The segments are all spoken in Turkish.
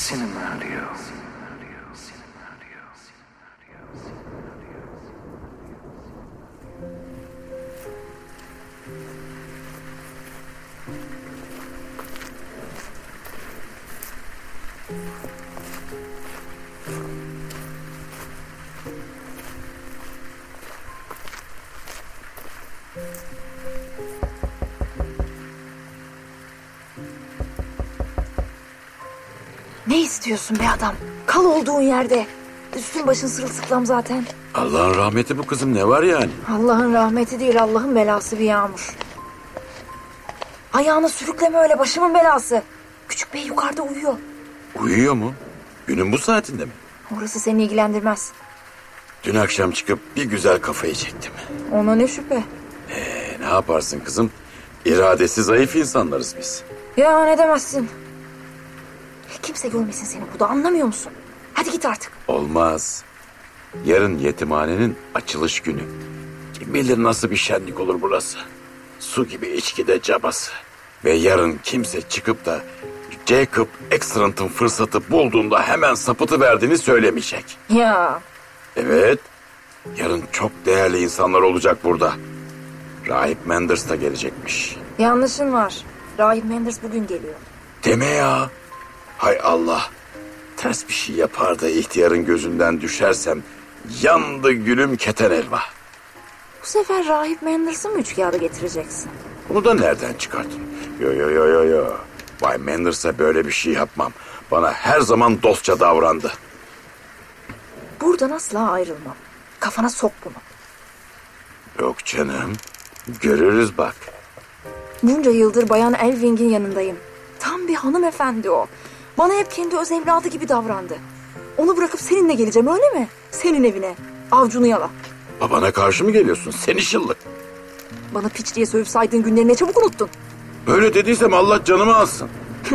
Cinemadio. Ne istiyorsun be adam? Kal olduğun yerde. Üstün başın sırılsıklam zaten. Allah'ın rahmeti bu kızım, ne var yani? Allah'ın rahmeti değil, Allah'ın belası bir yağmur. Ayağını sürükleme öyle, başımın belası. Küçük bey yukarıda uyuyor. Uyuyor mu? Günün bu saatinde mi? Orası seni ilgilendirmez. Dün akşam çıkıp bir güzel kafayı çektim. Ona ne şüphe. Ne yaparsın kızım? İradesi zayıf insanlarız biz. Ya ne demezsin. Kimse görmesin seni burada, anlamıyor musun? Hadi git artık. Olmaz. Yarın yetimhanenin açılış günü. Kim bilir nasıl bir şenlik olur burası. Su gibi içkide cabası. Ve yarın kimse çıkıp da Jacob Excellent'ın fırsatı bulduğunda hemen sapıtı verdiğini söylemeyecek. Ya. Evet. Yarın çok değerli insanlar olacak burada. Rahip Manders da gelecekmiş. Yanlışın var. Rahip Manders bugün geliyor. Deme ya. Hay Allah. Ters bir şey yapar da ihtiyarın gözünden düşersem yandı gülüm keten elva. Bu sefer Rahip Manders'ı mı üç kağıda getireceksin? Bunu da nereden çıkarttın? Yo. Bay Manders'a böyle bir şey yapmam. Bana her zaman dostça davrandı. Buradan asla ayrılmam. Kafana sok bunu. Yok canım. Görürüz bak. Bunca yıldır Bayan Elving'in yanındayım. Tam bir hanımefendi o. Bana hep kendi öz evladı gibi davrandı. Onu bırakıp seninle geleceğim, öyle mi? Senin evine. Avcunu yala. Babana karşı mı geliyorsun? Seni şıllık. Bana piç diye sövüp saydığın günleri ne çabuk unuttun. Böyle dediysem Allah canımı alsın.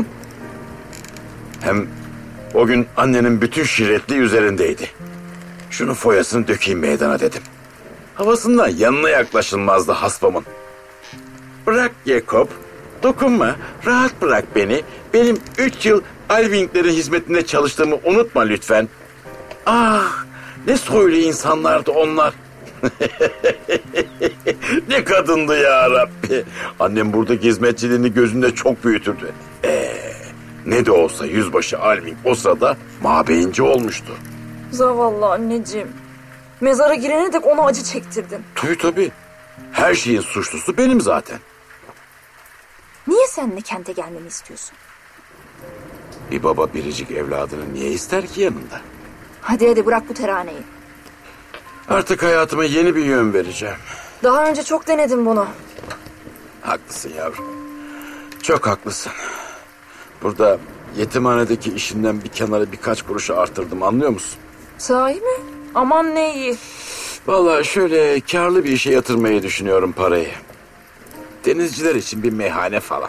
Hem o gün annenin bütün şirretliği üzerindeydi. Şunu foyasını dökeyim meydana dedim. Havasından yanına yaklaşılmazdı haspamın. Bırak Jacob, dokunma, rahat bırak beni. Benim 3 yıl Alving'lerin hizmetinde çalıştığımı unutma lütfen. Ah, ne soylu insanlardı onlar. Ne kadındı ya Rabbi. Annem buradaki hizmetçiliğini gözünde çok büyütürdü. Ne de olsa yüzbaşı Alving o sırada mabeyinci olmuştu. Zavallı anneciğim. Mezara girene dek ona acı çektirdin. Tabii. Her şeyin suçlusu benim zaten. Niye seninle kente gelmemi istiyorsun? Bir baba biricik evladını niye ister ki yanında? Hadi bırak bu teraneyi. Artık hayatıma yeni bir yön vereceğim. Daha önce çok denedim bunu. Haklısın yavrum. Çok haklısın. Burada yetimhanedeki işinden bir kenara birkaç kuruşu artırdım, anlıyor musun? Sahi mi? Aman ne iyi. Vallahi şöyle karlı bir işe yatırmayı düşünüyorum parayı. Denizciler için bir meyhane falan.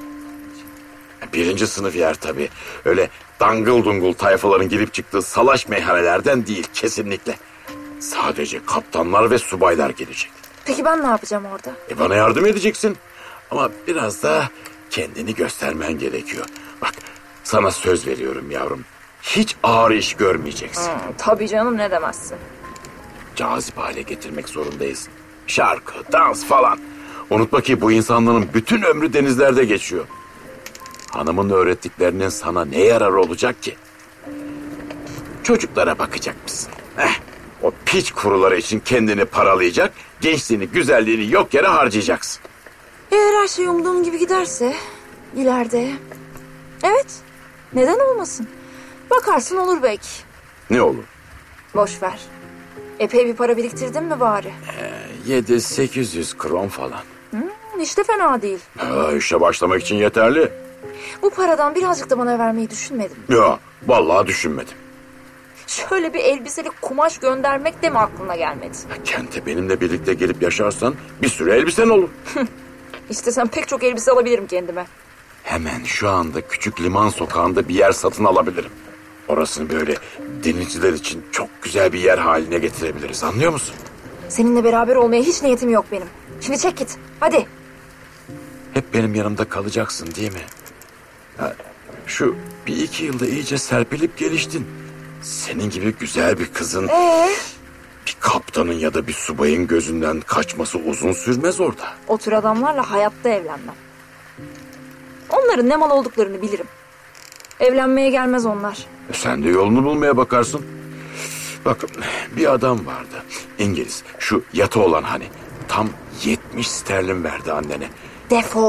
1. sınıf yer tabii. Öyle dangıl dungul tayfaların girip çıktığı salaş meyhanelerden değil kesinlikle. Sadece kaptanlar ve subaylar gelecek. Peki ben ne yapacağım orada? Bana yardım edeceksin. Ama biraz da kendini göstermen gerekiyor. Bak, sana söz veriyorum yavrum. Hiç ağır iş görmeyeceksin. Tabii canım, ne demezsin. Cazip hale getirmek zorundayız. Şarkı, dans falan. Unutma ki bu insanların bütün ömrü denizlerde geçiyor. Hanımın öğrettiklerinin sana ne yararı olacak ki? Çocuklara bakacak mısın? O piç kuruları için kendini paralayacak, gençliğini, güzelliğini yok yere harcayacaksın. Eğer her şey umduğum gibi giderse ileride... Evet, neden olmasın? Bakarsın olur belki. Ne olur? Boş ver. Epey bir para biriktirdin mi bari? 700-800 kron falan. İşte fena değil. İşe başlamak için yeterli. Bu paradan birazcık da bana vermeyi düşünmedin. Ya vallahi düşünmedim. Şöyle bir elbiseli kumaş göndermek de mi aklına gelmedi? Kente benimle birlikte gelip yaşarsan bir sürü elbisen olur. İstesem pek çok elbise alabilirim kendime. Hemen şu anda küçük liman sokağında bir yer satın alabilirim. Orasını böyle denizciler için çok güzel bir yer haline getirebiliriz, anlıyor musun? Seninle beraber olmaya hiç niyetim yok benim. Şimdi çek git, hadi. Hep benim yanımda kalacaksın değil mi? Şu bir iki yılda iyice serpilip geliştin. Senin gibi güzel bir kızın bir kaptanın ya da bir subayın gözünden kaçması uzun sürmez orada. O tür adamlarla hayatta evlenmem. Onların ne mal olduklarını bilirim. Evlenmeye gelmez onlar. Sen de yolunu bulmaya bakarsın. Bakın bir adam vardı. İngiliz. Şu yatı olan hani. Tam 70 sterlin verdi annene. Defol.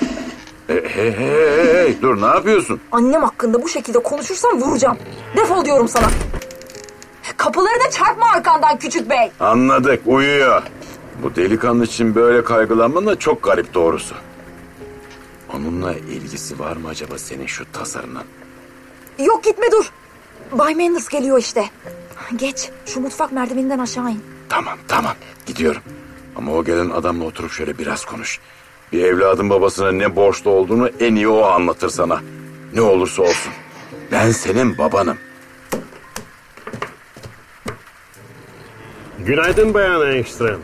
Hey, dur ne yapıyorsun? Annem hakkında bu şekilde konuşursan vuracağım. Defol diyorum sana. Kapıları da çarpma arkandan küçük bey. Anladık, uyuyor. Bu delikanlı için böyle kaygılanman da çok garip doğrusu. Onunla ilgisi var mı acaba senin şu tasarının? Yok gitme dur. Bay Manders geliyor işte. Geç şu mutfak merdiveninden aşağı in. Tamam gidiyorum. Ama o gelen adamla oturup şöyle biraz konuş. Bir evladın babasına ne borçlu olduğunu en iyi o anlatır sana. Ne olursa olsun. Ben senin babanım. Günaydın Bayan Engström.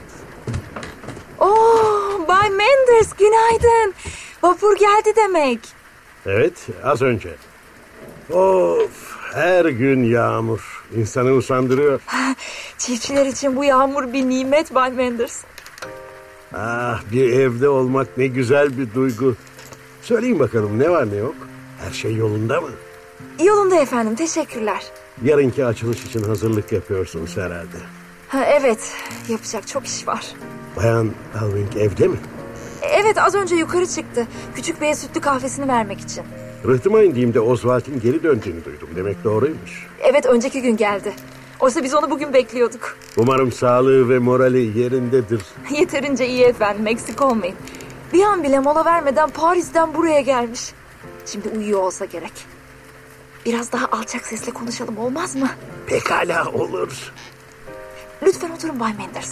Bay Manders günaydın. Vapur geldi demek. Evet, az önce. Of, her gün yağmur. İnsanı usandırıyor. Çiftçiler için bu yağmur bir nimet Bay Manders. Ah, bir evde olmak ne güzel bir duygu. Söyleyin bakalım ne var ne yok? Her şey yolunda mı? Yolunda efendim, teşekkürler. Yarınki açılış için hazırlık yapıyorsunuz herhalde. Evet, yapacak çok iş var. Bayan Alving evde mi? Evet, az önce yukarı çıktı. Küçük beye sütlü kahvesini vermek için. Rıhtıma indiğimde Oswald'in geri döndüğünü duydum. Demek doğruymuş. Evet, önceki gün geldi. Oysa biz onu bugün bekliyorduk. Umarım sağlığı ve morali yerindedir. Yeterince iyi efendim, eksik olmayın. Bir an bile mola vermeden Paris'ten buraya gelmiş. Şimdi uyuyor olsa gerek. Biraz daha alçak sesle konuşalım, olmaz mı? Pekala olur. Lütfen oturun Bay Manders.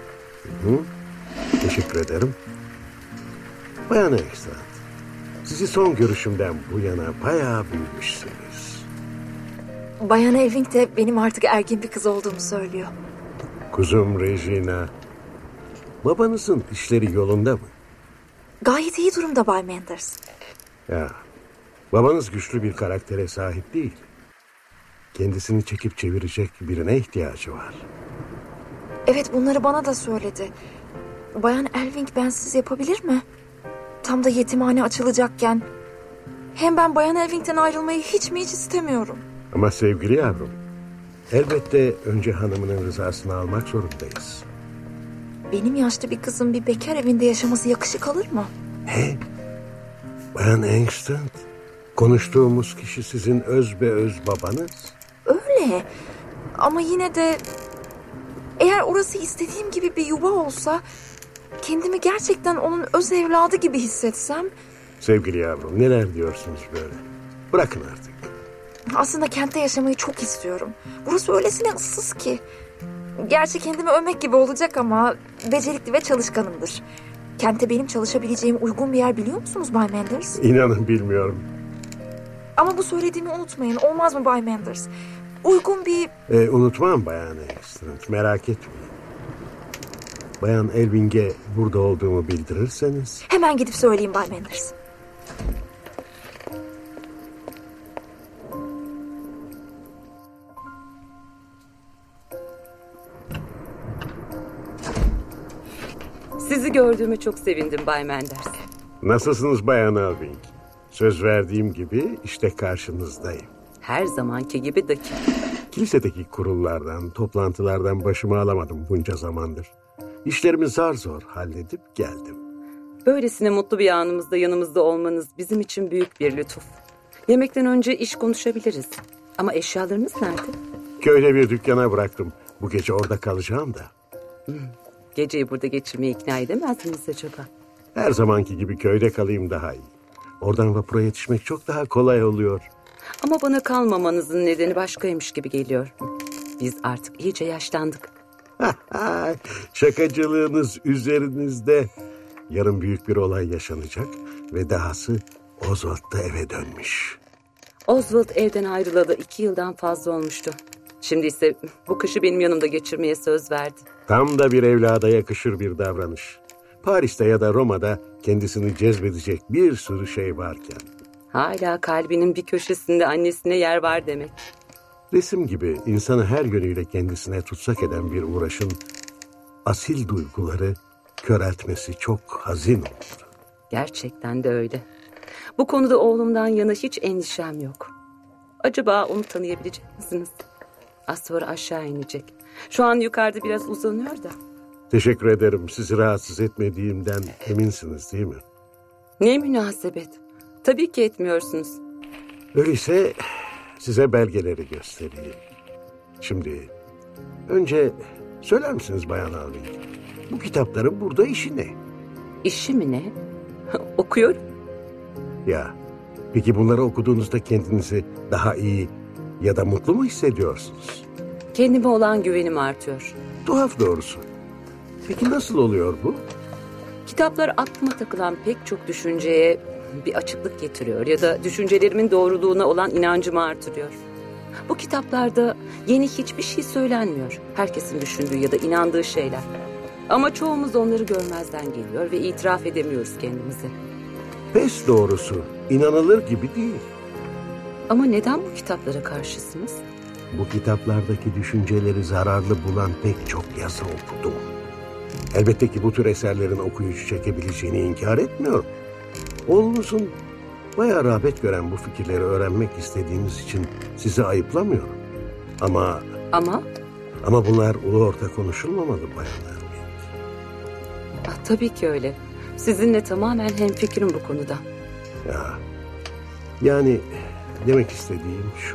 Teşekkür ederim. Bayan Engström, sizi son görüşümden bu yana bayağı büyümüşsünüz. Bayan Elving de benim artık ergin bir kız olduğumu söylüyor. Kuzum Regina, babanızın işleri yolunda mı? Gayet iyi durumda Bay Manders. Ya, babanız güçlü bir karaktere sahip değil. Kendisini çekip çevirecek birine ihtiyacı var. Evet, bunları bana da söyledi. Bayan Elving bensiz yapabilir mi? Tam da yetimhane açılacakken. Hem ben Bayan Elving'den ayrılmayı hiç istemiyorum. Ama sevgili yavrum, elbette önce hanımının rızasını almak zorundayız. Benim yaşta bir kızın bir bekar evinde yaşaması yakışık alır mı? Ne? Bayan Engström, konuştuğumuz kişi sizin özbeöz babanız. Öyle. Ama yine de eğer orası istediğim gibi bir yuva olsa, kendimi gerçekten onun öz evladı gibi hissetsem. Sevgili yavrum, neler diyorsunuz böyle? Bırakın artık. Aslında kentte yaşamayı çok istiyorum. Burası öylesine ıssız ki. Gerçi kendimi övmek gibi olacak ama becerikli ve çalışkanımdır. Kentte benim çalışabileceğim uygun bir yer biliyor musunuz Bay Manders? İnanın bilmiyorum. Ama bu söylediğimi unutmayın, olmaz mı Bay Manders? Uygun bir... Unutmam Bayan Engström, merak etmeyin. Bayan Elving'e burada olduğumu bildirirseniz... Hemen gidip söyleyeyim Bay Manders. Sizi gördüğüme çok sevindim Bay Manders. Nasılsınız Bayan Elving? Söz verdiğim gibi işte karşınızdayım. Her zamanki gibi dakik. Kilisedeki kurullardan, toplantılardan başımı alamadım bunca zamandır. İşlerimi zar zor halledip geldim. Böylesine mutlu bir anımızda yanımızda olmanız bizim için büyük bir lütuf. Yemekten önce iş konuşabiliriz. Ama eşyalarınız nerede? Köyde bir dükkana bıraktım. Bu gece orada kalacağım da. Geceyi burada geçirmeye ikna edemez miyiz acaba? Her zamanki gibi köyde kalayım daha iyi. Oradan vapura yetişmek çok daha kolay oluyor. Ama bana kalmamanızın nedeni başkaymış gibi geliyor. Biz artık iyice yaşlandık. Şakacılığınız üzerinizde. Yarın büyük bir olay yaşanacak ve dahası Oswald da eve dönmüş. Oswald evden ayrılalı 2 yıldan fazla olmuştu. Şimdi ise bu kışı benim yanımda geçirmeye söz verdi. Tam da bir evlada yakışır bir davranış. Paris'te ya da Roma'da kendisini cezbedecek bir sürü şey varken. Hala kalbinin bir köşesinde annesine yer var demek. Resim gibi insanı her yönüyle kendisine tutsak eden bir uğraşın asil duyguları köreltmesi çok hazin olur. Gerçekten de öyle. Bu konuda oğlumdan yana hiç endişem yok. Acaba onu tanıyabilecek misiniz? Az sonra aşağı inecek. Şu an yukarıda biraz uzanıyor da. Teşekkür ederim. Sizi rahatsız etmediğimden eminsiniz değil mi? Ne münasebet. Tabii ki etmiyorsunuz. Öyleyse size belgeleri göstereyim. Şimdi önce söyler misiniz Bayan Alvin? Bu kitapların burada işi ne? İşi mi ne? Okuyorum. Ya peki bunları okuduğunuzda kendinizi daha iyi ya da mutlu mu hissediyorsunuz? Kendime olan güvenim artıyor. Tuhaf doğrusu. Peki nasıl oluyor bu? Kitaplar aklıma takılan pek çok düşünceye bir açıklık getiriyor ya da düşüncelerimin doğruluğuna olan inancımı artırıyor. Bu kitaplarda yeni hiçbir şey söylenmiyor. Herkesin düşündüğü ya da inandığı şeyler. Ama çoğumuz onları görmezden geliyor ve itiraf edemiyoruz kendimize. Pes doğrusu. İnanılır gibi değil. Ama neden bu kitaplara karşısınız? Bu kitaplardaki düşünceleri zararlı bulan pek çok yazı okudum. Elbette ki bu tür eserlerin okuyucu çekebileceğini inkar etmiyorum. Oğlunuzun bayağı rağbet gören bu fikirleri öğrenmek istediğiniz için sizi ayıplamıyorum. Ama bunlar ulu orta konuşulmamalı bayanlar. Tabii ki öyle. Sizinle tamamen hemfikirim bu konuda. Ya, yani demek istediğim şu.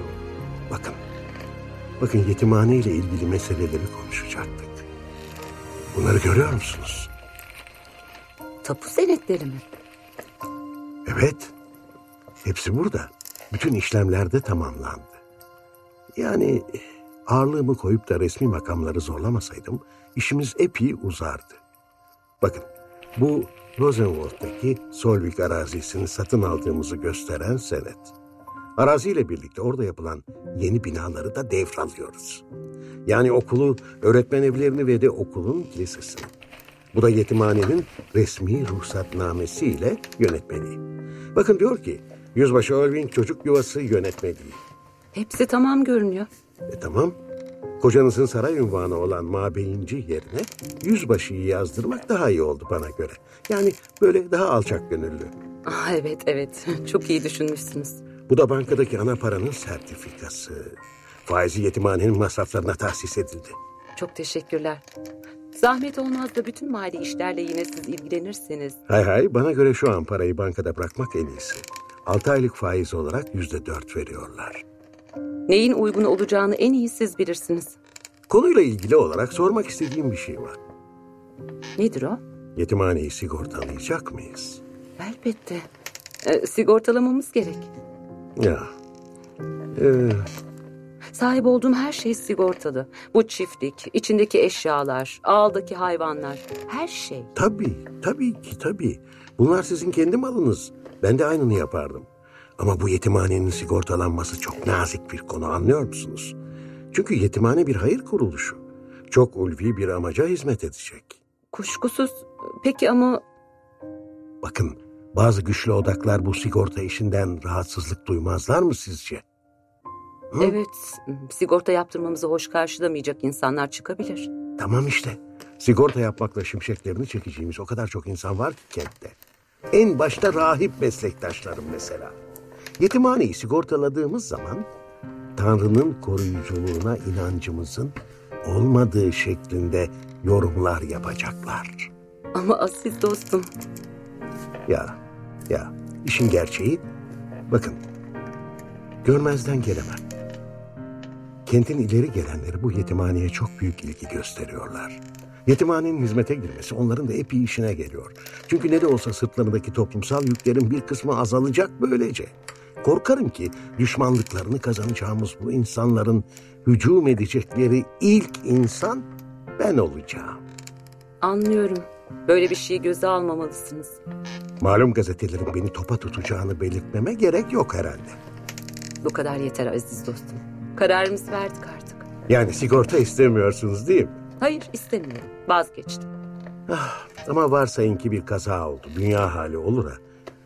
Bakın yetimhane ile ilgili meseleleri konuşacaktık. Bunları görüyor musunuz? Tapu senetleri mi? Evet. Hepsi burada. Bütün işlemler de tamamlandı. Yani ağırlığımı koyup da resmi makamları zorlamasaydım işimiz epey uzardı. Bakın bu Rosenwald'daki Solvik arazisini satın aldığımızı gösteren senet. Araziyle birlikte orada yapılan yeni binaları da devralıyoruz. Yani okulu, öğretmen evlerini ve de okulun kilisesini. Bu da yetimhanenin resmi ruhsatnamesiyle yönetmeliği. Bakın diyor ki, Yüzbaşı Irving çocuk yuvası yönetmeliği. Hepsi tamam görünüyor. Tamam. Kocanızın saray unvanı olan mabeyinci yerine yüzbaşıyı yazdırmak daha iyi oldu bana göre. Yani böyle daha alçak gönüllü. Evet. Çok iyi düşünmüşsünüz. Bu da bankadaki ana paranın sertifikası. Faizi yetimhanenin masraflarına tahsis edildi. Çok teşekkürler. Zahmet olmaz da bütün mali işlerle yine siz ilgilenirseniz. Hay bana göre şu an parayı bankada bırakmak en iyisi. 6 aylık faiz olarak %4 veriyorlar. Neyin uygun olacağını en iyi siz bilirsiniz. Konuyla ilgili olarak sormak istediğim bir şey var. Nedir o? Yetimhaneyi sigortalayacak mıyız? Elbette. Sigortalamamız gerek. Ya. Sahip olduğum her şey sigortalı. Bu çiftlik, içindeki eşyalar, ağaldaki hayvanlar, her şey. Tabii. Bunlar sizin kendi malınız. Ben de aynını yapardım. Ama bu yetimhanenin sigortalanması çok nazik bir konu, anlıyor musunuz? Çünkü yetimhane bir hayır kuruluşu. Çok ulvi bir amaca hizmet edecek. Kuşkusuz. Peki ama... Bakın, bazı güçlü odaklar bu sigorta işinden rahatsızlık duymazlar mı sizce? Hı? Evet, sigorta yaptırmamızı hoş karşılamayacak insanlar çıkabilir. Tamam işte. Sigorta yapmakla şimşeklerini çekeceğimiz o kadar çok insan var ki kentte. En başta rahip meslektaşlarım mesela. Yetimhaneyi sigortaladığımız zaman Tanrı'nın koruyuculuğuna inancımızın olmadığı şeklinde yorumlar yapacaklar. Ama aziz dostum. Ya işin gerçeği, bakın, görmezden gelemem. Kentin ileri gelenleri bu yetimhaneye çok büyük ilgi gösteriyorlar. Yetimhanenin hizmete girmesi onların da epey işine geliyor. Çünkü ne de olsa sırtlarındaki toplumsal yüklerin bir kısmı azalacak böylece. Korkarım ki düşmanlıklarını kazanacağımız bu insanların hücum edecekleri ilk insan ben olacağım. Anlıyorum. Böyle bir şeyi göze almamalısınız. Malum gazetelerin beni topa tutacağını belirtmeme gerek yok herhalde. Bu kadar yeter aziz dostum. Kararımızı verdik artık. Yani sigorta istemiyorsunuz değil mi? Hayır, istemiyorum. Vazgeçtim. Ama varsayın ki bir kaza oldu. Dünya hali olur ha.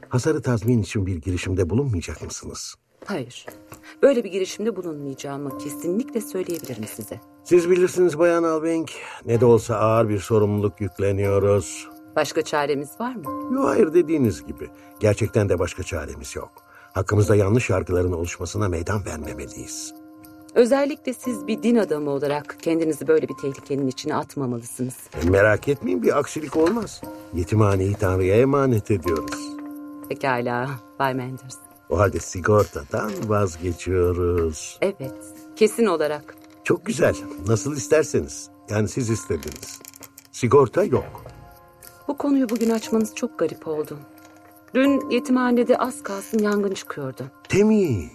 Hasarı tazmin için bir girişimde bulunmayacak mısınız? Hayır. Böyle bir girişimde bulunmayacağımı kesinlikle söyleyebilirim size. Siz bilirsiniz Bayan Albenk. Ne de olsa ağır bir sorumluluk yükleniyoruz. Başka çaremiz var mı? Yok, hayır, dediğiniz gibi. Gerçekten de başka çaremiz yok. Hakkımızda yanlış yargıların oluşmasına meydan vermemeliyiz. Özellikle siz bir din adamı olarak kendinizi böyle bir tehlikenin içine atmamalısınız. Merak etmeyin, bir aksilik olmaz. Yetimhaneyi Tanrı'ya emanet ediyoruz. Pekala Bay Manders. O halde sigortadan vazgeçiyoruz. Evet, kesin olarak. Çok güzel. Nasıl isterseniz. Yani siz istediniz. Sigorta yok. Bu konuyu bugün açmanız çok garip oldu. Dün yetimhanede az kalsın yangın çıkıyordu. Temi.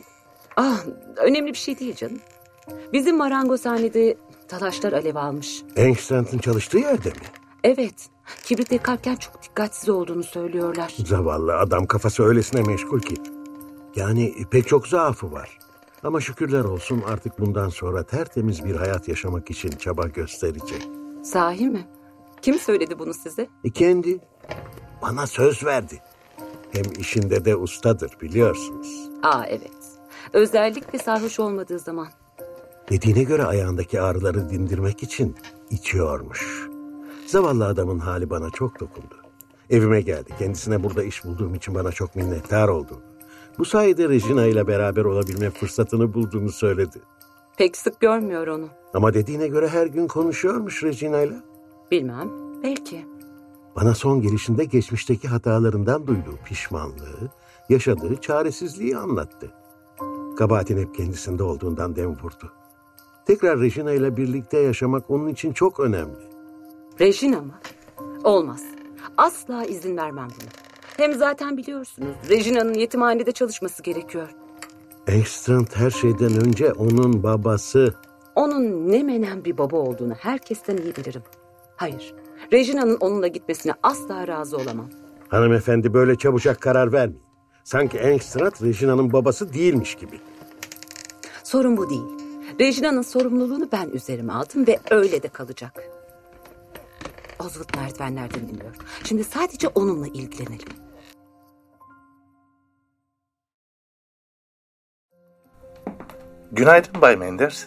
Önemli bir şey değil canım. Bizim marangozhanede talaşlar alev almış. Engstrand'ın çalıştığı yerde mi? Evet, kibrit yakarken çok dikkatsiz olduğunu söylüyorlar. Zavallı adam, kafası öylesine meşgul ki. Yani pek çok zaafı var. Ama şükürler olsun artık bundan sonra tertemiz bir hayat yaşamak için çaba gösterecek. Sahi mi? Kim söyledi bunu size? Kendi. Bana söz verdi. Hem işinde de ustadır, biliyorsunuz. Evet. Özellikle sarhoş olmadığı zaman. Dediğine göre ayağındaki ağrıları dindirmek için içiyormuş. Zavallı adamın hali bana çok dokundu. Evime geldi. Kendisine burada iş bulduğum için bana çok minnettar oldu. Bu sayede Regina ile beraber olabilme fırsatını bulduğunu söyledi. Pek sık görmüyor onu. Ama dediğine göre her gün konuşuyormuş Regina ile. Bilmem, belki. Bana son gelişinde geçmişteki hatalarından duyduğu pişmanlığı, yaşadığı çaresizliği anlattı. Kabahatin hep kendisinde olduğundan dem vurdu. Tekrar Regina ile birlikte yaşamak onun için çok önemli. Regina mı? Olmaz. Asla izin vermem buna. Hem zaten biliyorsunuz Regina'nın yetimhanede çalışması gerekiyor. Engstrand her şeyden önce onun babası. Onun ne menen bir baba olduğunu herkesten iyi bilirim. Hayır, Regina'nın onunla gitmesine asla razı olamam. Hanımefendi, böyle çabucak karar vermeyin. Sanki Engstrand Regina'nın babası değilmiş gibi. Sorun bu değil. Regina'nın sorumluluğunu ben üzerime aldım ve öyle de kalacak. Oswald merdivenlerden iniyor. Şimdi sadece onunla ilgilenelim. Günaydın Bay Manders.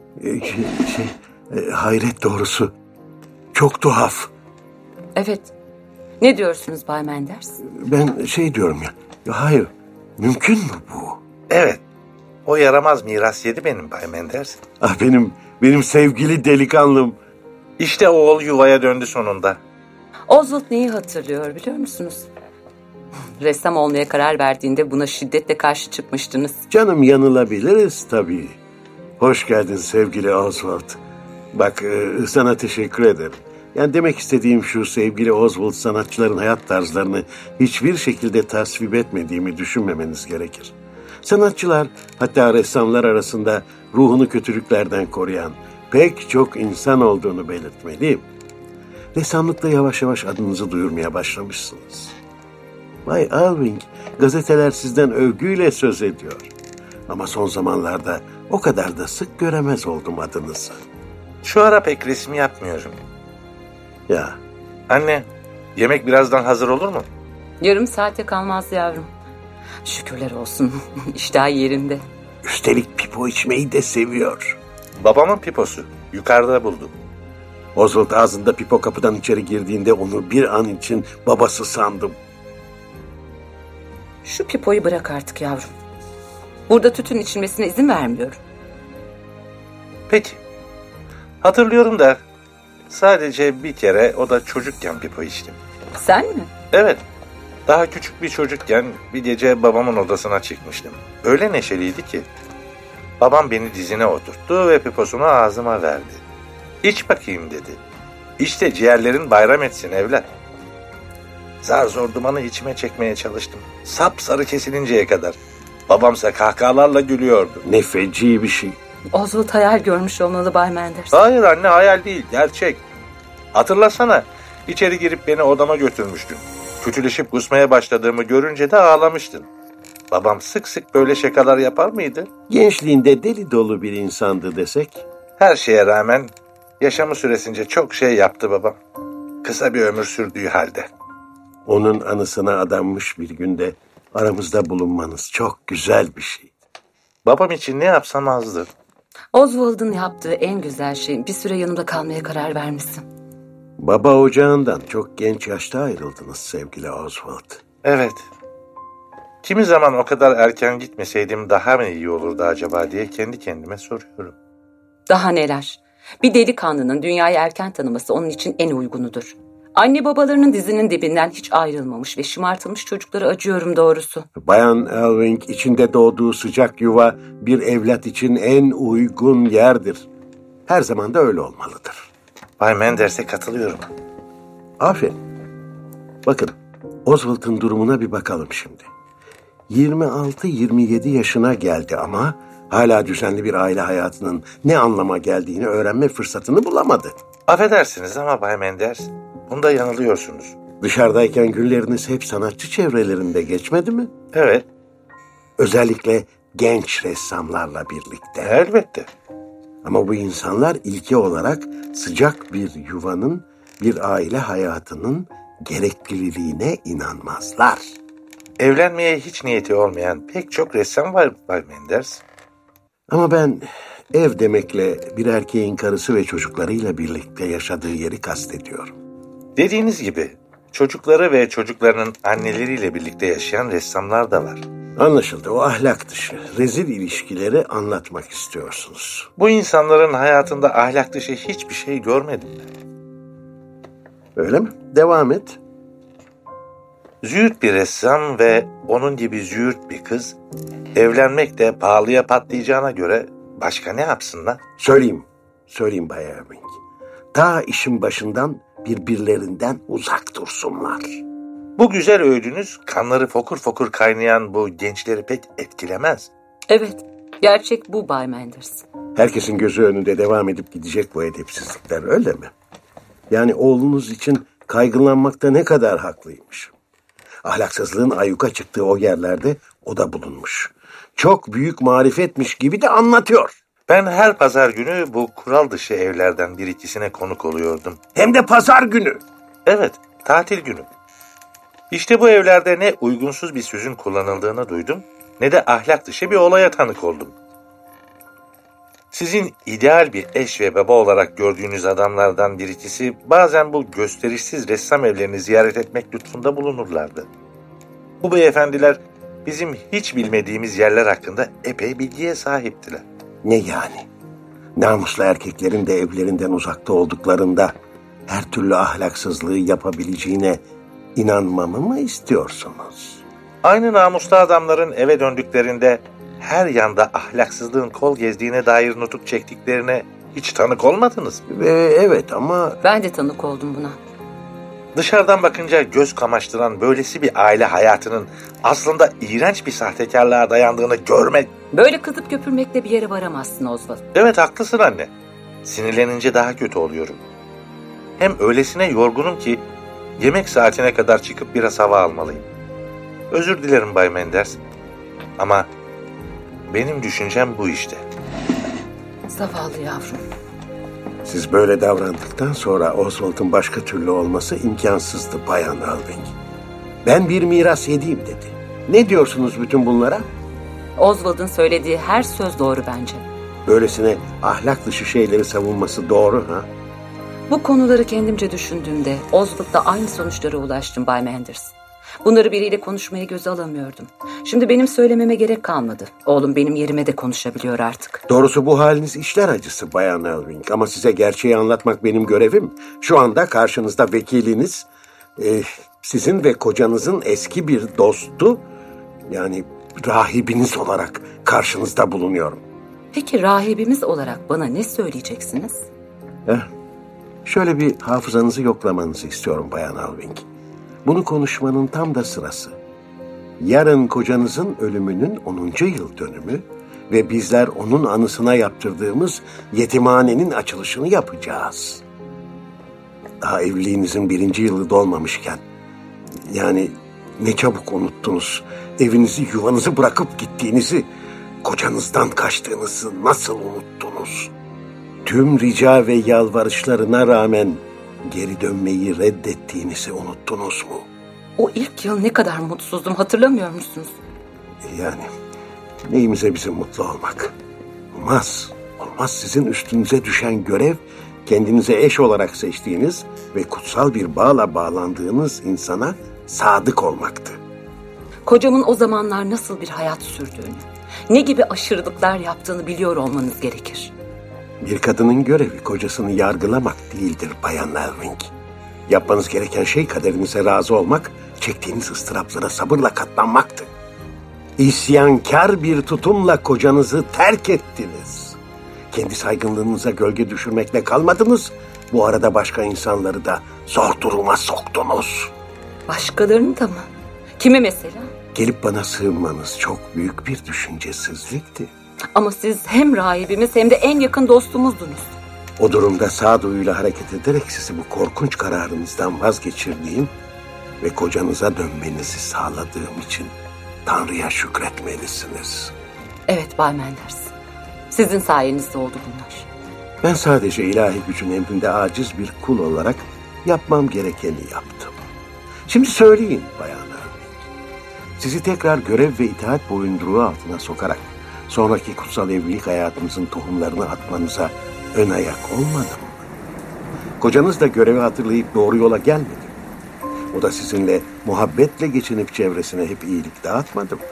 Hayret doğrusu. Çok tuhaf. Evet. Ne diyorsunuz Bay Manders? Ben diyorum ya. Hayır. Mümkün mü bu? Evet. O yaramaz miras yedi benim Bay Manders. Benim sevgili delikanlım. İşte oğul yuvaya döndü sonunda. Oswald neyi hatırlıyor biliyor musunuz? Ressam olmaya karar verdiğinde buna şiddetle karşı çıkmıştınız. Canım, yanılabiliriz tabii. Hoş geldin sevgili Oswald. Bak, sana teşekkür ederim. Yani demek istediğim şu, sevgili Oswald, sanatçıların hayat tarzlarını hiçbir şekilde tasvip etmediğimi düşünmemeniz gerekir. Sanatçılar, hatta ressamlar arasında ruhunu kötülüklerden koruyan pek çok insan olduğunu belirtmeliyim. Ressamlıkta yavaş yavaş adınızı duyurmaya başlamışsınız. Bay Alving, gazeteler sizden övgüyle söz ediyor. Ama son zamanlarda o kadar da sık göremez oldum adınızı. Şu ara pek resim yapmıyorum. Ya. Anne, yemek birazdan hazır olur mu? Yarım saate kalmaz yavrum. Şükürler olsun. İştah yerinde. Üstelik pipo içmeyi de seviyor. Babamın piposu. Yukarıda buldum. Oswald ağzında pipo kapıdan içeri girdiğinde onu bir an için babası sandım. Şu pipoyu bırak artık yavrum. Burada tütün içilmesine izin vermiyorum. Peki. Hatırlıyorum da sadece bir kere, o da çocukken pipo içtim. Sen mi? Evet. Daha küçük bir çocukken bir gece babamın odasına çıkmıştım. Öyle neşeliydi ki. Babam beni dizine oturttu ve piposunu ağzıma verdi. İç bakayım dedi. İşte ciğerlerin bayram etsin evlat. Zar zor dumanı içime çekmeye çalıştım. Sapsarı kesilinceye kadar. Babamsa kahkahalarla gülüyordu. Ne feci bir şey. Oswald hayal görmüş olmalı Bay Manders. Hayır anne, hayal değil, gerçek. Hatırlasana, içeri girip beni odama götürmüştün. Kötüleşip kusmaya başladığımı görünce de ağlamıştın. Babam sık sık böyle şakalar yapar mıydı? Gençliğinde deli dolu bir insandı desek. Her şeye rağmen yaşamı süresince çok şey yaptı babam. Kısa bir ömür sürdüğü halde. Onun anısına adanmış bir günde aramızda bulunmanız çok güzel bir şey. Babam için ne yapsam azdır. Oswald'ın yaptığı en güzel şey bir süre yanımda kalmaya karar vermişsin. Baba ocağından çok genç yaşta ayrıldınız sevgili Oswald. Evet. Kimi zaman o kadar erken gitmeseydim daha mı iyi olurdu acaba diye kendi kendime soruyorum. Daha neler? Bir delikanlının dünyayı erken tanıması onun için en uygunudur. Anne babalarının dizinin dibinden hiç ayrılmamış ve şımartılmış çocuklara acıyorum doğrusu. Bayan Elving içinde doğduğu sıcak yuva bir evlat için en uygun yerdir. Her zaman da öyle olmalıdır. Bay Menders'e katılıyorum. Aferin. Bakın, Oswald'ın durumuna bir bakalım şimdi. 26-27 yaşına geldi ama hala düzenli bir aile hayatının ne anlama geldiğini öğrenme fırsatını bulamadı. Affedersiniz ama Bay Menders, bunda yanılıyorsunuz. Dışarıdayken günleriniz hep sanatçı çevrelerinde geçmedi mi? Evet, Özellikle genç ressamlarla birlikte. elbette. Ama bu insanlar ilke olarak sıcak bir yuvanın, bir aile hayatının gerekliliğine inanmazlar. Evlenmeye hiç niyeti olmayan pek çok ressam var Bay Menders. Ama ben ev demekle bir erkeğin karısı ve çocuklarıyla birlikte yaşadığı yeri kastediyorum. Dediğiniz gibi çocukları ve çocuklarının anneleriyle birlikte yaşayan ressamlar da var. Anlaşıldı, o ahlak dışı, rezil ilişkileri anlatmak istiyorsunuz. Bu insanların hayatında ahlak dışı hiçbir şey görmedim ben. Öyle mi? Devam et. Züğürt bir ressam ve onun gibi züğürt bir kız evlenmek de pahalıya patlayacağına göre başka ne yapsınlar? Söyleyeyim Bay Irving. Ta işin başından birbirlerinden uzak dursunlar. Bu güzel öğüdünüz kanları fokur fokur kaynayan bu gençleri pek etkilemez. Evet, gerçek bu Bay Menders. Herkesin gözü önünde devam edip gidecek bu edepsizlikler, öyle mi? Yani oğlunuz için kaygılanmakta ne kadar haklıymış. Ahlaksızlığın ayyuka çıktığı o yerlerde o da bulunmuş. Çok büyük marifetmiş gibi de anlatıyor. Ben her pazar günü bu kural dışı evlerden bir ikisine konuk oluyordum. Hem de pazar günü. Evet, tatil günü. İşte bu evlerde ne uygunsuz bir sözün kullanıldığını duydum, ne de ahlak dışı bir olaya tanık oldum. Sizin ideal bir eş ve baba olarak gördüğünüz adamlardan bir ikisi bazen bu gösterişsiz ressam evlerini ziyaret etmek lütfunda bulunurlardı. Bu beyefendiler bizim hiç bilmediğimiz yerler hakkında epey bilgiye sahiptiler. Ne yani? Namuslu erkeklerin de evlerinden uzakta olduklarında her türlü ahlaksızlığı yapabileceğine inanmamı mı istiyorsunuz? Aynı namuslu adamların eve döndüklerinde her yanda ahlaksızlığın kol gezdiğine dair nutuk çektiklerine hiç tanık olmadınız mı? Evet ama... Ben de tanık oldum buna. Dışarıdan bakınca göz kamaştıran böylesi bir aile hayatının aslında iğrenç bir sahtekarlığa dayandığını görmek... Böyle kızıp köpürmekle bir yere varamazsın Oswald. Evet, haklısın anne. Sinirlenince daha kötü oluyorum. Hem öylesine yorgunum ki yemek saatine kadar çıkıp biraz hava almalıyım. Özür dilerim Bay Menders. Ama benim düşüncem bu işte. Zavallı yavrum. Siz böyle davrandıktan sonra Oswald'ın başka türlü olması imkansızdı Bayan Irving. Ben bir miras yediğim dedi. Ne diyorsunuz bütün bunlara? Oswald'ın söylediği her söz doğru bence. Böylesine ahlak dışı şeyleri savunması doğru ha? Bu konuları kendimce düşündüğümde Oswald'da aynı sonuçlara ulaştım Bay Menders. Bunları biriyle konuşmaya göze alamıyordum. Şimdi benim söylememe gerek kalmadı. Oğlum benim yerime de konuşabiliyor artık. Doğrusu bu haliniz işler acısı Bayan Irving. Ama size gerçeği anlatmak benim görevim. Şu anda karşınızda vekiliniz, sizin ve kocanızın eski bir dostu, yani rahibiniz olarak karşınızda bulunuyorum. Peki rahibimiz olarak bana ne söyleyeceksiniz? Şöyle bir hafızanızı yoklamanızı istiyorum Bayan Irving. Bunu konuşmanın tam da sırası. Yarın kocanızın ölümünün 10. yıl dönümü ve bizler onun anısına yaptırdığımız yetimhanenin açılışını yapacağız. Daha evliliğinizin 1. yılı dolmamışken, yani ne çabuk unuttunuz, evinizi yuvanızı bırakıp gittiğinizi, kocanızdan kaçtığınızı nasıl unuttunuz? Tüm rica ve yalvarışlarına rağmen geri dönmeyi reddettiğinizi unuttunuz mu? O ilk yıl ne kadar mutsuzdum, hatırlamıyor musunuz? Yani neyimize bizim mutlu olmak? Olmaz. Olmaz, sizin üstünüze düşen görev kendinize eş olarak seçtiğiniz ve kutsal bir bağla bağlandığınız insana sadık olmaktı. Kocamın o zamanlar nasıl bir hayat sürdüğünü, ne gibi aşırılıklar yaptığını biliyor olmanız gerekir. Bir kadının görevi kocasını yargılamak değildir Bayan Elving. Yapmanız gereken şey kaderinize razı olmak, çektiğiniz ıstıraplara sabırla katlanmaktı. İsyankar bir tutumla kocanızı terk ettiniz. Kendi saygınlığınıza gölge düşürmekle kalmadınız, bu arada başka insanları da zor duruma soktunuz. Başkalarını da mı? Kimi mesela? Gelip bana sığınmanız çok büyük bir düşüncesizlikti. Ama siz hem rahibimiz hem de en yakın dostumuzdunuz. O durumda sağduyuyla hareket ederek sizi bu korkunç kararınızdan vazgeçirdiğim ve kocanıza dönmenizi sağladığım için Tanrı'ya şükretmelisiniz. Evet Bay Menders. Sizin sayenizde oldu bunlar. Ben sadece ilahi gücün emrinde aciz bir kul olarak yapmam gerekeni yaptım. Şimdi söyleyin Bayan Elving. Sizi tekrar görev ve itaat boyunduruğu altına sokarak sonraki kutsal evlilik hayatımızın tohumlarını atmanıza ön ayak olmadım mı? Kocanız da görevi hatırlayıp doğru yola gelmedi. O da sizinle muhabbetle geçinip çevresine hep iyilik dağıtmadı mı?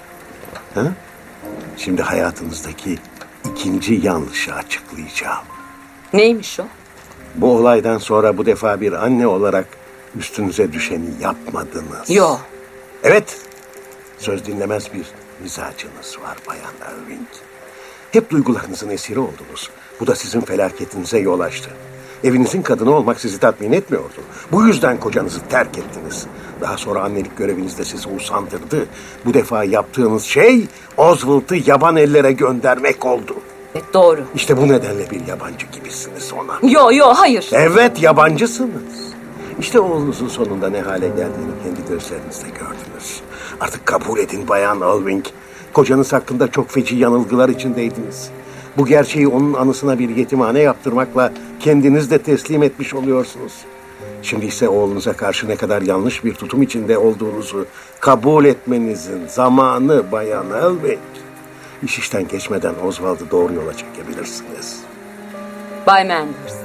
Ha? Şimdi hayatınızdaki ikinci yanlışı açıklayacağım. Neymiş o? Bu olaydan sonra bu defa bir anne olarak üstünüze düşeni yapmadınız. Yo. Evet, söz dinlemez bir mizacınız var Bayan Elving. Hep duygularınızın esiri oldunuz. Bu da sizin felaketinize yol açtı. Evinizin kadını olmak sizi tatmin etmiyordu. Bu yüzden kocanızı terk ettiniz. Daha sonra annelik göreviniz de sizi usandırdı. Bu defa yaptığınız şey Oswald'ı yaban ellere göndermek oldu. Evet, doğru. İşte bu nedenle bir yabancı gibisiniz ona. Yo hayır. Evet, yabancısınız. İşte oğlunuzun sonunda ne hale geldiğini kendi gözlerinizle gördünüz. Artık kabul edin Bayan Elving. Kocanız hakkında çok feci yanılgılar içindeydiniz. Bu gerçeği onun anısına bir yetimhane yaptırmakla kendiniz de teslim etmiş oluyorsunuz. Şimdi ise oğlunuza karşı ne kadar yanlış bir tutum içinde olduğunuzu kabul etmenizin zamanı Bayan Elving. İş işten geçmeden Oswald'ı doğru yola çekebilirsiniz. Bay Menders.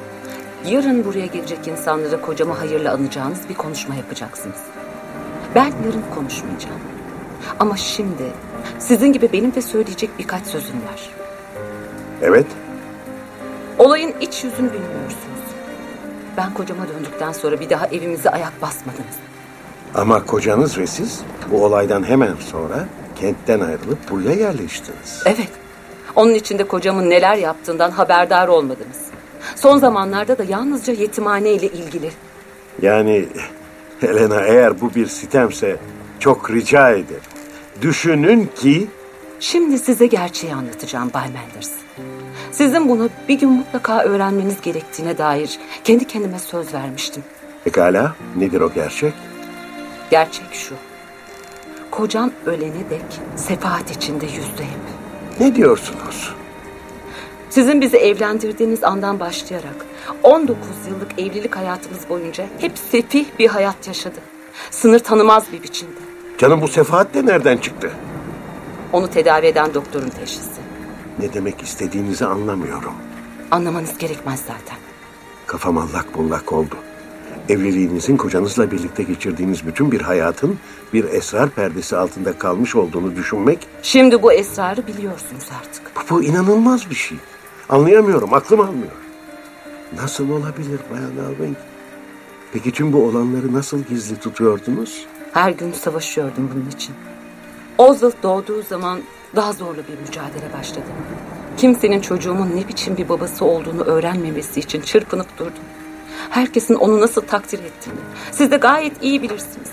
Yarın buraya gelecek insanlara kocama hayırla anacağınız bir konuşma yapacaksınız. Ben yarın konuşmayacağım. Ama şimdi sizin gibi benim de söyleyecek birkaç sözüm var. Evet. Olayın iç yüzünü bilmiyorsunuz. Ben kocama döndükten sonra bir daha evimize ayak basmadınız. Ama kocanız ve siz bu olaydan hemen sonra kentten ayrılıp buraya yerleştiniz. Evet. Onun için de kocamın neler yaptığından haberdar olmadınız. Son zamanlarda da yalnızca yetimhane ile ilgili. Yani Helena, eğer bu bir sitemse çok rica ederim. Düşünün ki... Şimdi size gerçeği anlatacağım Bay Menders. Sizin bunu bir gün mutlaka öğrenmeniz gerektiğine dair kendi kendime söz vermiştim. Pekala, nedir o gerçek? Gerçek şu. Kocam ölene dek sefahat içinde yüzdü hep. Ne diyorsunuz? Sizin bizi evlendirdiğiniz andan başlayarak 19 yıllık evlilik hayatımız boyunca hep sefih bir hayat yaşadı. Sınır tanımaz bir biçimde. Canım, bu sefahat de nereden çıktı? Onu tedavi eden doktorun teşhisi. Ne demek istediğinizi anlamıyorum. Anlamanız gerekmez zaten. Kafam allak bullak oldu. Evliliğinizin kocanızla birlikte geçirdiğiniz bütün bir hayatın bir esrar perdesi altında kalmış olduğunu düşünmek... Şimdi bu esrarı biliyorsunuz artık. Bu inanılmaz bir şey. Anlayamıyorum, aklım almıyor. Nasıl olabilir Bayan Elving? Peki tüm bu olanları nasıl gizli tutuyordunuz? Her gün savaşıyordum bunun için. Oswald doğduğu zaman daha zorlu bir mücadele başladı. Kimsenin çocuğumun ne biçim bir babası olduğunu öğrenmemesi için çırpınıp durdum. Herkesin onu nasıl takdir ettiğini siz de gayet iyi bilirsiniz.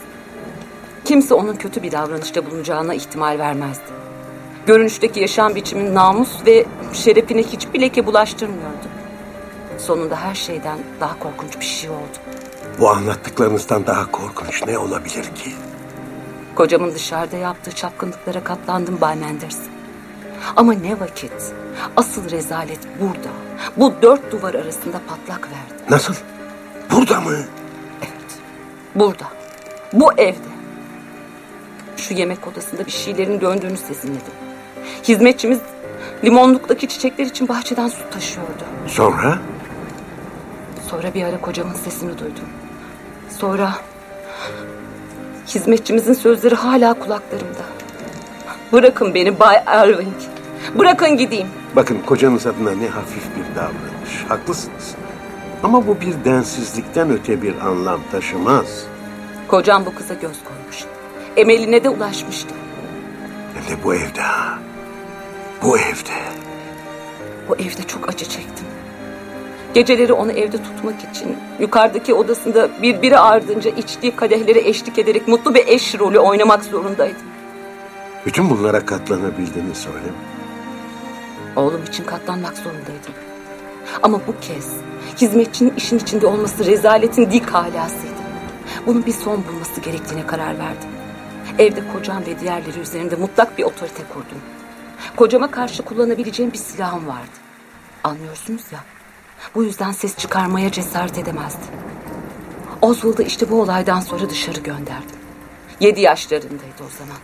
Kimse onun kötü bir davranışta bulunacağına ihtimal vermezdi. Görünüşteki yaşam biçimin namus ve şerefine hiçbir leke bulaştırmıyordu. Sonunda her şeyden daha korkunç bir şey oldu. Bu anlattıklarınızdan daha korkunç ne olabilir ki? Kocamın dışarıda yaptığı çapkınlıklara katlandım Bay Menders. Ama ne vakit asıl rezalet burada, bu 4 duvar arasında patlak verdi. Nasıl? Burada mı? Evet, burada. Bu evde. Şu yemek odasında bir şeylerin döndüğünü sezinledim. Hizmetçimiz limonluktaki çiçekler için bahçeden su taşıyordu. Sonra? Sonra bir ara kocamın sesini duydum. Sonra hizmetçimizin sözleri hala kulaklarımda. Bırakın beni Bay Elving. Bırakın gideyim. Bakın, kocanız adına ne hafif bir davranış. Haklısınız. Ama bu bir densizlikten öte bir anlam taşımaz. Kocam bu kıza göz koymuş. Emeline de ulaşmıştı. Hem de bu evde ha. Bu evde. O evde çok acı çektim. Geceleri onu evde tutmak için yukarıdaki odasında birbiri ardınca içtiği kadehlere eşlik ederek mutlu bir eş rolü oynamak zorundaydım. Bütün bunlara katlanabildiniz öyle mi? Oğlum için katlanmak zorundaydım. Ama bu kez hizmetçinin işin içinde olması rezaletin dik halasıydı. Bunun bir son bulması gerektiğine karar verdim. Evde kocam ve diğerleri üzerinde mutlak bir otorite kurdum. Kocama karşı kullanabileceğim bir silahım vardı. Anlıyorsunuz ya. Bu yüzden ses çıkarmaya cesaret edemezdi. Oswald'ı işte bu olaydan sonra dışarı gönderdim. 7 yaşlarındaydı o zaman.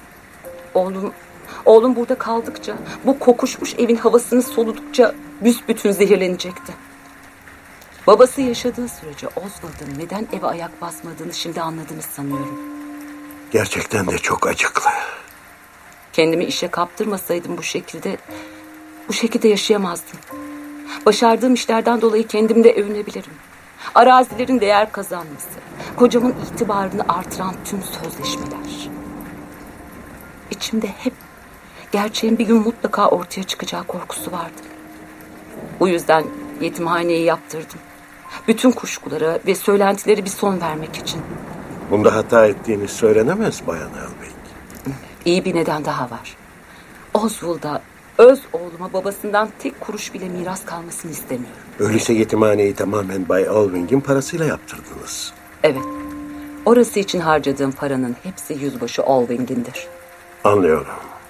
Oğlum burada kaldıkça, bu kokuşmuş evin havasını soludukça büsbütün zehirlenecekti. Babası yaşadığı sürece Oswald'ın neden eve ayak basmadığını şimdi anladınız sanıyorum. Gerçekten de çok acıklı. Kendimi işe kaptırmasaydım bu şekilde yaşayamazdım. Başardığım işlerden dolayı kendimde övünebilirim. Arazilerin değer kazanması, kocamın itibarını artıran tüm sözleşmeler. İçimde hep gerçeğin bir gün mutlaka ortaya çıkacağı korkusu vardı. Bu yüzden yetimhaneyi yaptırdım. Bütün kuşkulara ve söylentileri bir son vermek için. Bunda hata ettiğiniz söylenemez Bayan Elbey. İyi bir neden daha var. Oswald'a, öz oğluma babasından tek kuruş bile miras kalmasını istemiyorum. Öyleyse yetimhaneyi tamamen Bay Elving'in parasıyla yaptırdınız. Evet. Orası için harcadığım paranın hepsi yüzbaşı Elving'indir. Anlıyorum.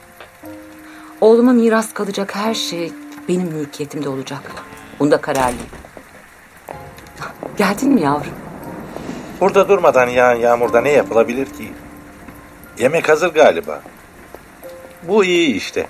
Oğluma miras kalacak her şey benim mülkiyetimde olacak. Bunda kararlıyım. Geldin mi yavrum? Burada durmadan yağan yağmurda ne yapılabilir ki? Yemek hazır galiba. Bu iyi işte.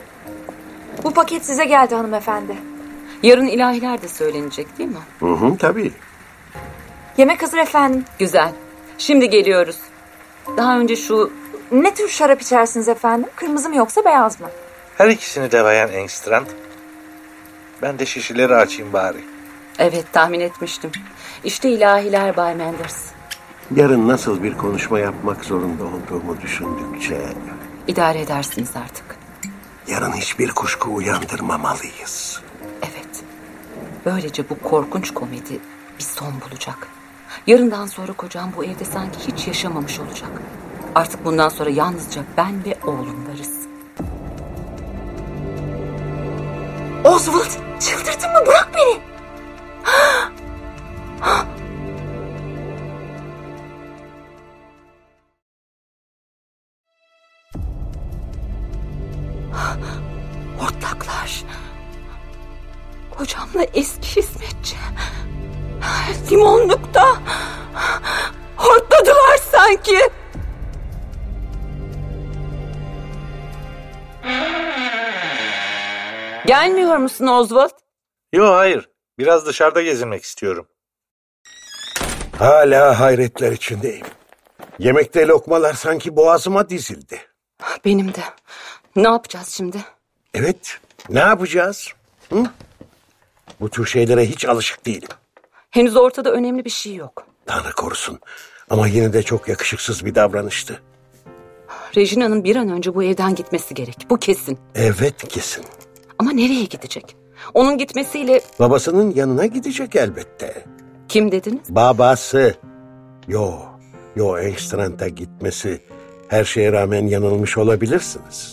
Bu paket size geldi hanımefendi. Yarın ilahiler de söylenecek değil mi? Tabii. Yemek hazır efendim. Güzel. Şimdi geliyoruz. Daha önce Ne tür şarap içersiniz efendim? Kırmızı mı yoksa beyaz mı? Her ikisini de Bayan Engstrand. Ben de şişeleri açayım bari. Evet, tahmin etmiştim. İşte ilahiler Bay Manders. Yarın nasıl bir konuşma yapmak zorunda olduğumu düşündükçe... İdare edersiniz artık. Yarın hiçbir kuşku uyandırmamalıyız. Evet. Böylece bu korkunç komedi bir son bulacak. Yarından sonra kocam bu evde sanki hiç yaşamamış olacak. Artık bundan sonra yalnızca ben ve oğlum varız. Oswald, çıldırdın mı? Bırak beni. Hortlaklar. Kocamla eski hizmetçi. Limonlukta. Hortladılar sanki. Gelmiyor musun Oswald? Yo, hayır. Biraz dışarıda gezinmek istiyorum. Hala hayretler içindeyim. Yemekte lokmalar sanki boğazıma dizildi. Benim de. Ne yapacağız şimdi? Evet, ne yapacağız? Hı? Bu tür şeylere hiç alışık değilim. Henüz ortada önemli bir şey yok. Tanrı korusun. Ama yine de çok yakışıksız bir davranıştı. Regina'nın bir an önce bu evden gitmesi gerek. Bu kesin. Evet, kesin. Ama nereye gidecek? Onun gitmesiyle... Babasının yanına gidecek elbette. Kim dediniz? Babası. Yo, Engstrand'a gitmesi. Her şeye rağmen yanılmış olabilirsiniz.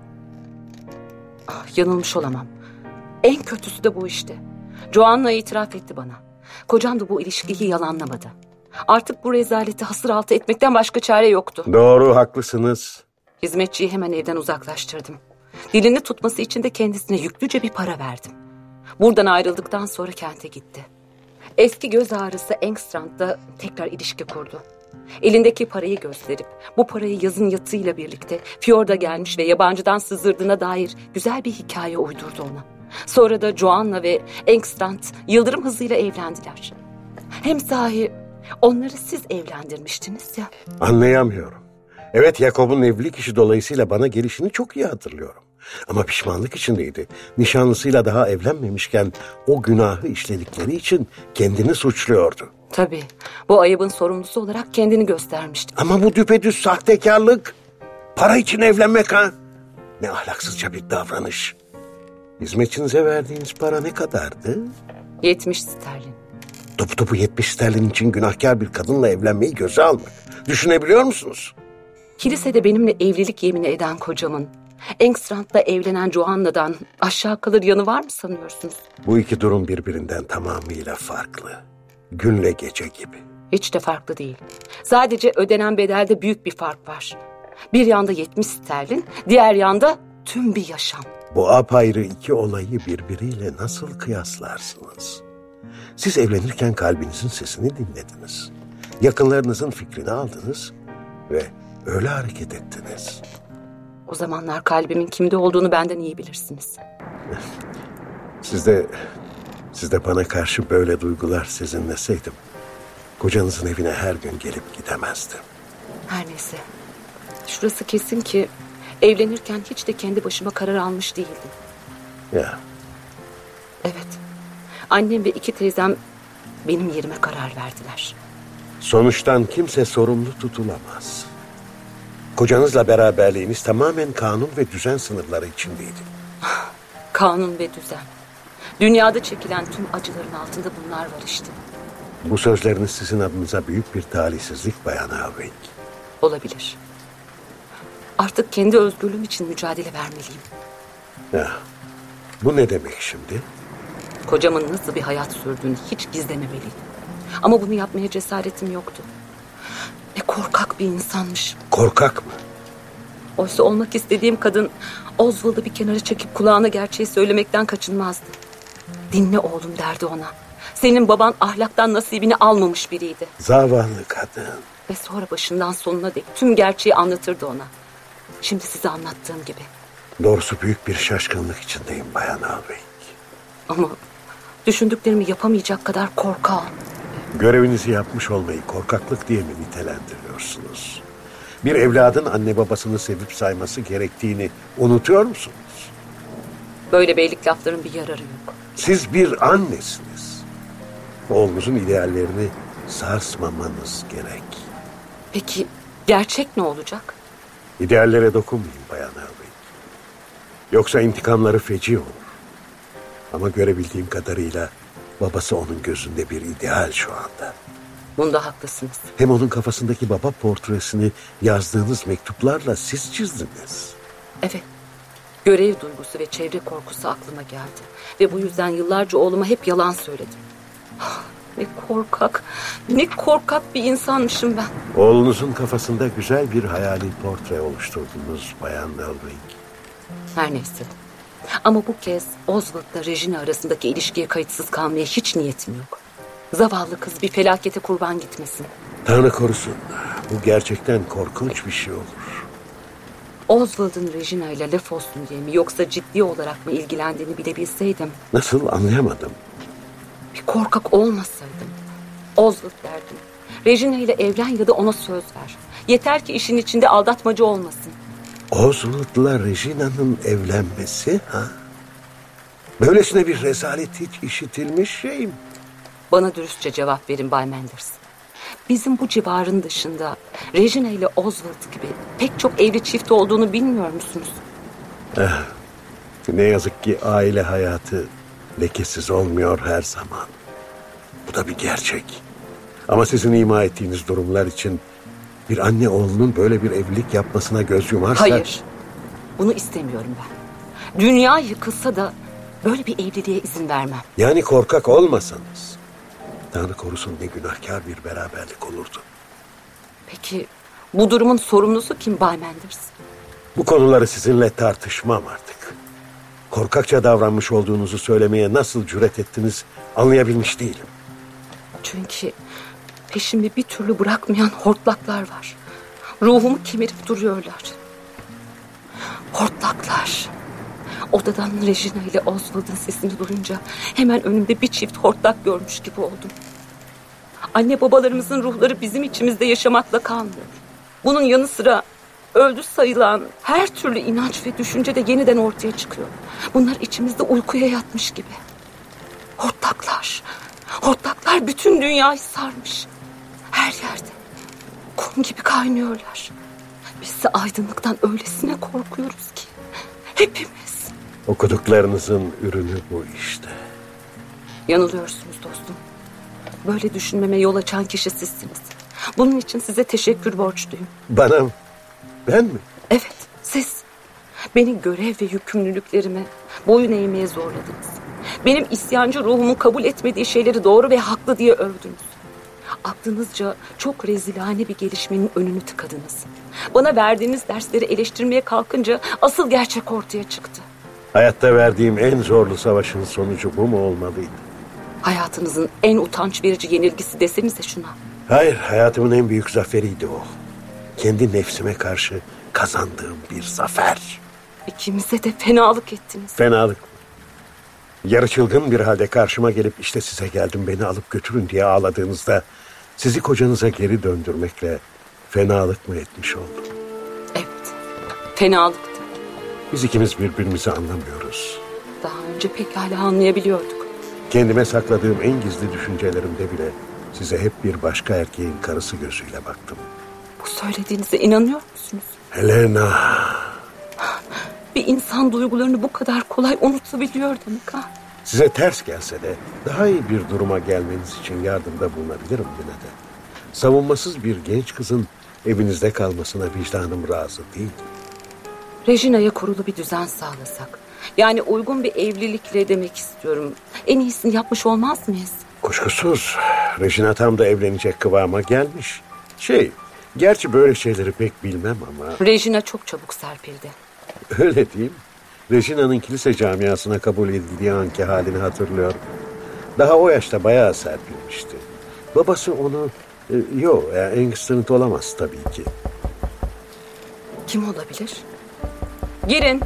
Yanılmış olamam. En kötüsü de bu işte. Joanna itiraf etti bana. Kocam da bu ilişkiyi yalanlamadı. Artık bu rezaleti hasır altı etmekten başka çare yoktu. Doğru, haklısınız. Hizmetçiyi hemen evden uzaklaştırdım. Dilini tutması için de kendisine yüklüce bir para verdim. Buradan ayrıldıktan sonra kente gitti. Eski göz ağrısı Engstrand'da tekrar ilişki kurdu. Elindeki parayı gösterip bu parayı yazın yatıyla birlikte Fjord'a gelmiş ve yabancıdan sızdırdığına dair güzel bir hikaye uydurdu ona. Sonra da Joanna ve Engstrand yıldırım hızıyla evlendiler. Hem sahi onları siz evlendirmiştiniz ya. Anlayamıyorum. Evet, Jakob'un evlilik işi dolayısıyla bana gelişini çok iyi hatırlıyorum. Ama pişmanlık içindeydi. Nişanlısıyla daha evlenmemişken o günahı işledikleri için kendini suçluyordu. Tabii bu ayıbın sorumlusu olarak kendini göstermişti. Ama bu düpedüz sahtekarlık. Para için evlenmek ha? Ne ahlaksızca bir davranış. Hizmetçinize verdiğiniz para ne kadardı? 70 sterlin. Topu 70 sterlin için günahkar bir kadınla evlenmeyi göze almak. Düşünebiliyor musunuz? Kilisede benimle evlilik yemini eden kocamın Engstrand'la evlenen Joanna'dan aşağı kalır yanı var mı sanıyorsunuz? Bu iki durum birbirinden tamamıyla farklı. Günle gece gibi. Hiç de farklı değil. Sadece ödenen bedelde büyük bir fark var. Bir yanda 70 sterlin, diğer yanda tüm bir yaşam. Bu apayrı iki olayı birbiriyle nasıl kıyaslarsınız? Siz evlenirken kalbinizin sesini dinlediniz. Yakınlarınızın fikrini aldınız ve öyle hareket ettiniz. O zamanlar kalbimin kimde olduğunu benden iyi bilirsiniz. Siz de bana karşı böyle duygular sezinleseydim, kocanızın evine her gün gelip gidemezdim. Her neyse. Şurası kesin ki evlenirken hiç de kendi başıma karar almış değildim. Ya, Evet. Annem ve 2 teyzem benim yerime karar verdiler. sonuçtan kimse sorumlu tutulamaz. Kocanızla beraberliğiniz tamamen kanun ve düzen sınırları içindeydi. Kanun ve düzen. Dünyada çekilen tüm acıların altında bunlar var işte. Bu sözleriniz sizin adınıza büyük bir talihsizlik Bayan Alving. Olabilir. Artık kendi özgürlüğüm için mücadele vermeliyim. Ya, bu ne demek şimdi? Kocamın nasıl bir hayat sürdüğünü hiç gizlememeliydim. Ama bunu yapmaya cesaretim yoktu. Ne korkak bir insanmış. Korkak mı? Oysa olmak istediğim kadın Oswald'ı bir kenara çekip kulağına gerçeği söylemekten kaçınmazdı. Dinle oğlum derdi ona. Senin baban ahlaktan nasibini almamış biriydi. Zavallı kadın. Ve sonra başından sonuna dek tüm gerçeği anlatırdı ona. Şimdi size anlattığım gibi. Doğrusu büyük bir şaşkınlık içindeyim Bayan Alving. Ama düşündüklerimi yapamayacak kadar korkağım. Görevinizi yapmış olmayı korkaklık diye mi nitelendiriyorsunuz? Bir evladın anne babasını sevip sayması gerektiğini unutuyor musunuz? Böyle beylik lafların bir yararı yok. Siz bir annesiniz. Oğlunuzun ideallerini sarsmamanız gerek. Peki gerçek ne olacak? İdeallere dokunmayın Bayan Alving. Yoksa intikamları feci olur. Ama görebildiğim kadarıyla babası onun gözünde bir ideal şu anda. Bunda haklısınız. Hem onun kafasındaki baba portresini yazdığınız mektuplarla siz çizdiniz. Evet. Görev duygusu ve çevre korkusu aklıma geldi. Ve bu yüzden yıllarca oğluma hep yalan söyledim. Ne korkak bir insanmışım ben. Oğlunuzun kafasında güzel bir hayali portre oluşturdunuz Bayan Alving. Her neyse. Ama bu kez Oswald'la Regina arasındaki ilişkiye kayıtsız kalmaya hiç niyetim yok. Zavallı kız bir felakete kurban gitmesin. Tanrı korusun. Bu gerçekten korkunç bir şey olur. Oswald'ın Regina ile laf olsun diye mi yoksa ciddi olarak mı ilgilendiğini bilebilseydim. Nasıl, anlayamadım. Bir korkak olmasaydım. Oswald derdim. Regina ile evlen ya da ona söz ver. Yeter ki işin içinde aldatmacı olmasın. Oswald'la Regina'nın evlenmesi ha? Böylesine bir rezalet hiç işitilmiş şey mi? Bana dürüstçe cevap verin Bay Manders. Bizim bu civarın dışında Regina ile Oswald gibi pek çok evli çift olduğunu bilmiyor musunuz? Ne yazık ki aile hayatı lekesiz olmuyor her zaman. Bu da bir gerçek. Ama sizin ima ettiğiniz durumlar için bir anne oğlunun böyle bir evlilik yapmasına göz yumarsa... Hayır. Bunu istemiyorum ben. Dünya yıkılsa da böyle bir evliliğe izin vermem. Yani korkak olmasanız, Tanrı korusun, ne günahkar bir beraberlik olurdu. Peki bu durumun sorumlusu kim Bay Manders? Bu konuları sizinle tartışmam artık. Korkakça davranmış olduğunuzu söylemeye nasıl cüret ettiniz anlayabilmiş değilim. Çünkü peşimi bir türlü bırakmayan hortlaklar var. Ruhumu kemirip duruyorlar. Hortlaklar. Odadan Regina ile Oswald'ın sesini duyunca hemen önümde bir çift hortlak görmüş gibi oldum. Anne babalarımızın ruhları bizim içimizde yaşamakla kalmıyor. Bunun yanı sıra öldü sayılan her türlü inanç ve düşünce de yeniden ortaya çıkıyor. Bunlar içimizde uykuya yatmış gibi. Hortlaklar. Hortlaklar bütün dünyayı sarmış. Her yerde. Kum gibi kaynıyorlar. Biz de aydınlıktan öylesine korkuyoruz ki. Hepimiz. Okuduklarınızın ürünü bu işte. Yanılıyorsunuz dostum. Böyle düşünmeme yol açan kişi sizsiniz. Bunun için size teşekkür borçluyum. Bana mı? Ben mi? Evet, siz. Beni görev ve yükümlülüklerime boyun eğmeye zorladınız. Benim isyancı ruhumun kabul etmediği şeyleri doğru ve haklı diye övdünüz. Aklınızca çok rezilane bir gelişmenin önünü tıkadınız. Bana verdiğiniz dersleri eleştirmeye kalkınca asıl gerçek ortaya çıktı. Hayatta verdiğim en zorlu savaşın sonucu bu mu olmalıydı? Hayatınızın en utanç verici yenilgisi desenize şuna. Hayır, hayatımın en büyük zaferiydi o. Kendi nefsime karşı kazandığım bir zafer. İkimize de fenalık ettiniz. Fenalık mı? Yarı çılgın bir halde karşıma gelip işte size geldim beni alıp götürün diye ağladığınızda sizi kocanıza geri döndürmekle fenalık mı etmiş oldum? Evet, fenalıktı. Biz ikimiz birbirimizi anlamıyoruz. Daha önce pekala anlayabiliyorduk. Kendime sakladığım en gizli düşüncelerimde bile size hep bir başka erkeğin karısı gözüyle baktım. Bu söylediğinize inanıyor musunuz? Helena. Bir insan duygularını bu kadar kolay unutabiliyor demek ha? Size ters gelse de daha iyi bir duruma gelmeniz için yardımda bulunabilirim yine de. Savunmasız bir genç kızın evinizde kalmasına vicdanım razı değil. Regina'ya kurulu bir düzen sağlasak. Yani uygun bir evlilikle demek istiyorum. En iyisini yapmış olmaz mıyız? Kuşkusuz. Regina tam da evlenecek kıvama gelmiş. Gerçi böyle şeyleri pek bilmem ama... Regina çok çabuk serpildi. Öyle değil mi? Regina'nın kilise camiasına kabul edildiği anki halini hatırlıyorum. Daha o yaşta bayağı serpilmişti. Babası onu... Angus olamaz tabii ki. Kim olabilir? Girin.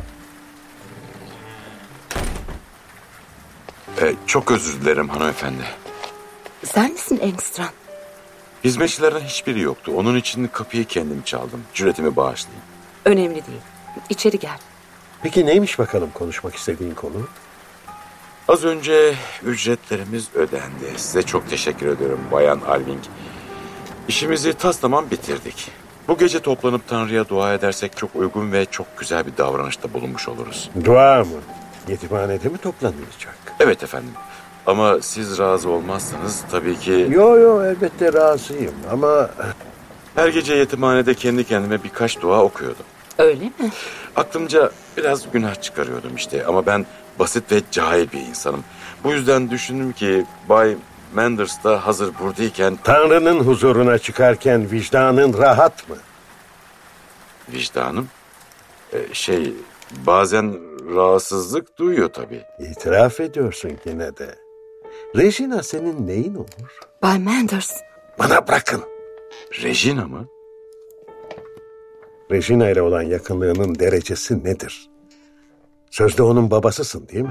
Çok özür dilerim hanımefendi. Sen misin Engstrand? Hizmetçilerden hiçbiri yoktu. Onun için kapıyı kendim çaldım. Cüretimi bağışlayın. Önemli değil. İçeri gel. Peki neymiş bakalım konuşmak istediğin konu? Az önce ücretlerimiz ödendi. Size çok teşekkür ediyorum Bayan Alving. İşimizi taslamam bitirdik. Bu gece toplanıp Tanrı'ya dua edersek çok uygun ve çok güzel bir davranışta bulunmuş oluruz. Dua mı? Yetimhanede mi toplanılacak? Evet efendim. Ama siz razı olmazsanız tabii ki... Yo elbette razıyım ama... Her gece yetimhanede kendi kendime birkaç dua okuyordum. Öyle mi? Aklımca biraz günah çıkarıyordum işte. Ama ben basit ve cahil bir insanım. Bu yüzden düşündüm ki Bay Manders da hazır buradayken... Tanrı'nın huzuruna çıkarken vicdanın rahat mı? Vicdanım? Bazen rahatsızlık duyuyor tabii. İtiraf ediyorsun yine de. Regina senin neyin olur? Bay Manders. Bana bırakın. Regina mı? Regina ile olan yakınlığının derecesi nedir? Sözde onun babasısın değil mi?